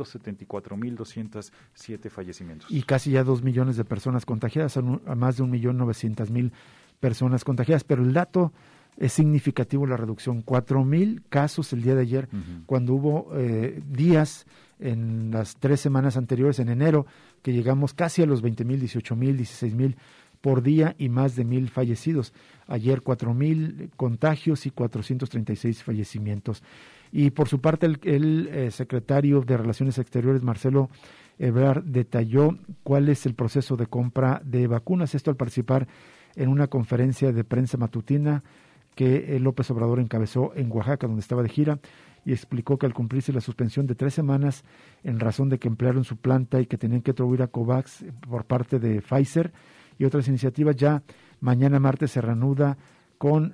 174,207 fallecimientos. Y casi ya 2 millones de personas contagiadas, a más de 1,900,000 personas contagiadas, pero el dato es significativo, la reducción, 4,000 casos el día de ayer, cuando hubo días en las 3 semanas anteriores, en enero, que llegamos casi a los 20,000, 18,000, 16,000 por día y más de 1,000 fallecidos. Ayer 4,000 contagios y 436 fallecimientos. Y por su parte el secretario de Relaciones Exteriores, Marcelo Ebrard, detalló cuál es el proceso de compra de vacunas. Esto al participar en una conferencia de prensa matutina que López Obrador encabezó en Oaxaca, donde estaba de gira, y explicó que al cumplirse la suspensión de 3 semanas en razón de que emplearon su planta y que tenían que atribuir a COVAX por parte de Pfizer y otras iniciativas, ya mañana martes se reanuda con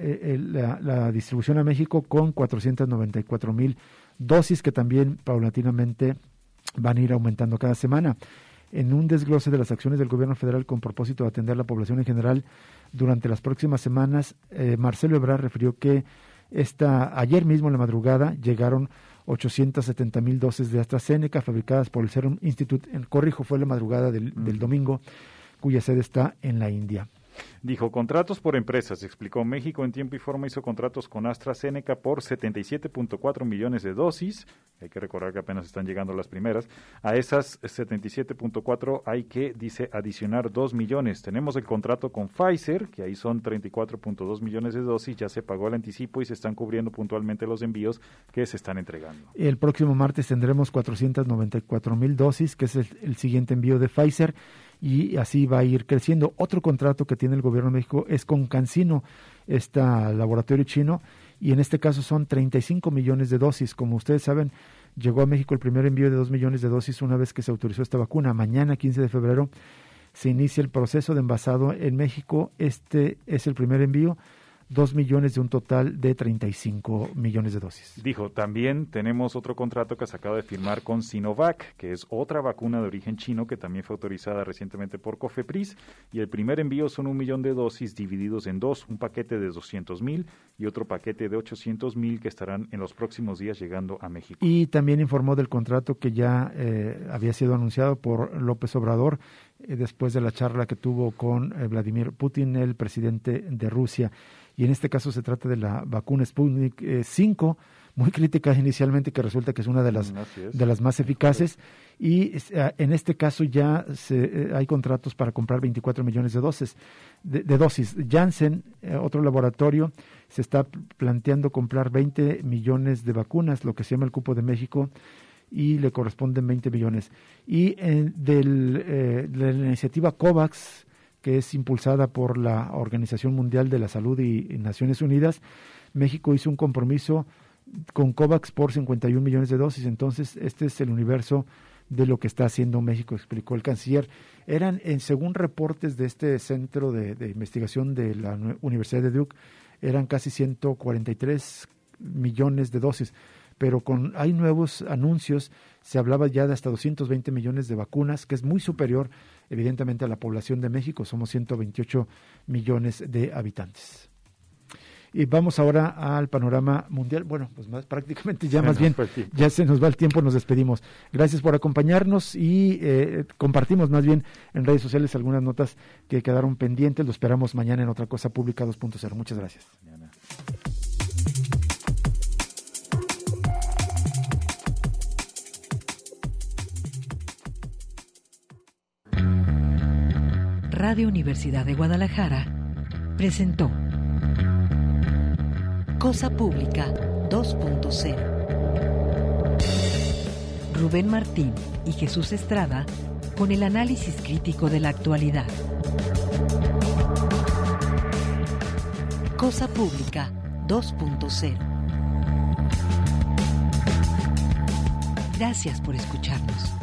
la distribución a México con 494,000 dosis que también paulatinamente van a ir aumentando cada semana. En un desglose de las acciones del gobierno federal con propósito de atender a la población en general durante las próximas semanas, Marcelo Ebrard refirió que ayer mismo en la madrugada llegaron 870,000 dosis de AstraZeneca fabricadas por el Serum Institute, fue la madrugada del domingo, cuya sede está en la India. Dijo, contratos por empresas. Explicó, México en tiempo y forma hizo contratos con AstraZeneca por 77,4 millones de dosis. Hay que recordar que apenas están llegando las primeras. A esas 77,4 hay que, dice, adicionar 2 millones. Tenemos el contrato con Pfizer, que ahí son 34,2 millones de dosis. Ya se pagó el anticipo y se están cubriendo puntualmente los envíos que se están entregando. El próximo martes tendremos 494,000 dosis, que es el siguiente envío de Pfizer. Y así va a ir creciendo. Otro contrato que tiene el gobierno de México es con CanSino, laboratorio chino, y en este caso son 35 millones de dosis. Como ustedes saben, llegó a México el primer envío de 2 millones de dosis una vez que se autorizó esta vacuna. Mañana, 15 de febrero, se inicia el proceso de envasado en México. Este es el primer envío 2 millones de un total de 35 millones de dosis. Dijo, también tenemos otro contrato que se acaba de firmar con Sinovac, que es otra vacuna de origen chino que también fue autorizada recientemente por COFEPRIS, y el primer envío son 1 millón de dosis divididos en dos, un paquete de 200,000 y otro paquete de 800,000 que estarán en los próximos días llegando a México. Y también informó del contrato que ya había sido anunciado por López Obrador después de la charla que tuvo con Vladimir Putin, el presidente de Rusia. Y en este caso se trata de la vacuna Sputnik 5, muy crítica inicialmente, que resulta que es una de las más eficaces. Y en este caso ya hay contratos para comprar 24 millones de dosis. Janssen, otro laboratorio, se está planteando comprar 20 millones de vacunas, lo que se llama el cupo de México, y le corresponden 20 millones. Y de la iniciativa COVAX, que es impulsada por la Organización Mundial de la Salud y Naciones Unidas, México hizo un compromiso con COVAX por 51 millones de dosis. Entonces, este es el universo de lo que está haciendo México, explicó el canciller. Según reportes de este centro de investigación de la Universidad de Duke, eran casi 143 millones de dosis. Pero hay nuevos anuncios, se hablaba ya de hasta 220 millones de vacunas, que es muy superior, evidentemente, a la población de México. Somos 128 millones de habitantes. Y vamos ahora al panorama mundial. Bueno, pues prácticamente ya ya se nos va el tiempo, nos despedimos. Gracias por acompañarnos y compartimos más bien en redes sociales algunas notas que quedaron pendientes. Lo esperamos mañana en Otra Cosa Pública 2.0. Muchas gracias. Mañana. Radio Universidad de Guadalajara presentó Cosa Pública 2.0. Rubén Martín y Jesús Estrada con el análisis crítico de la actualidad. Cosa Pública 2.0. Gracias por escucharnos.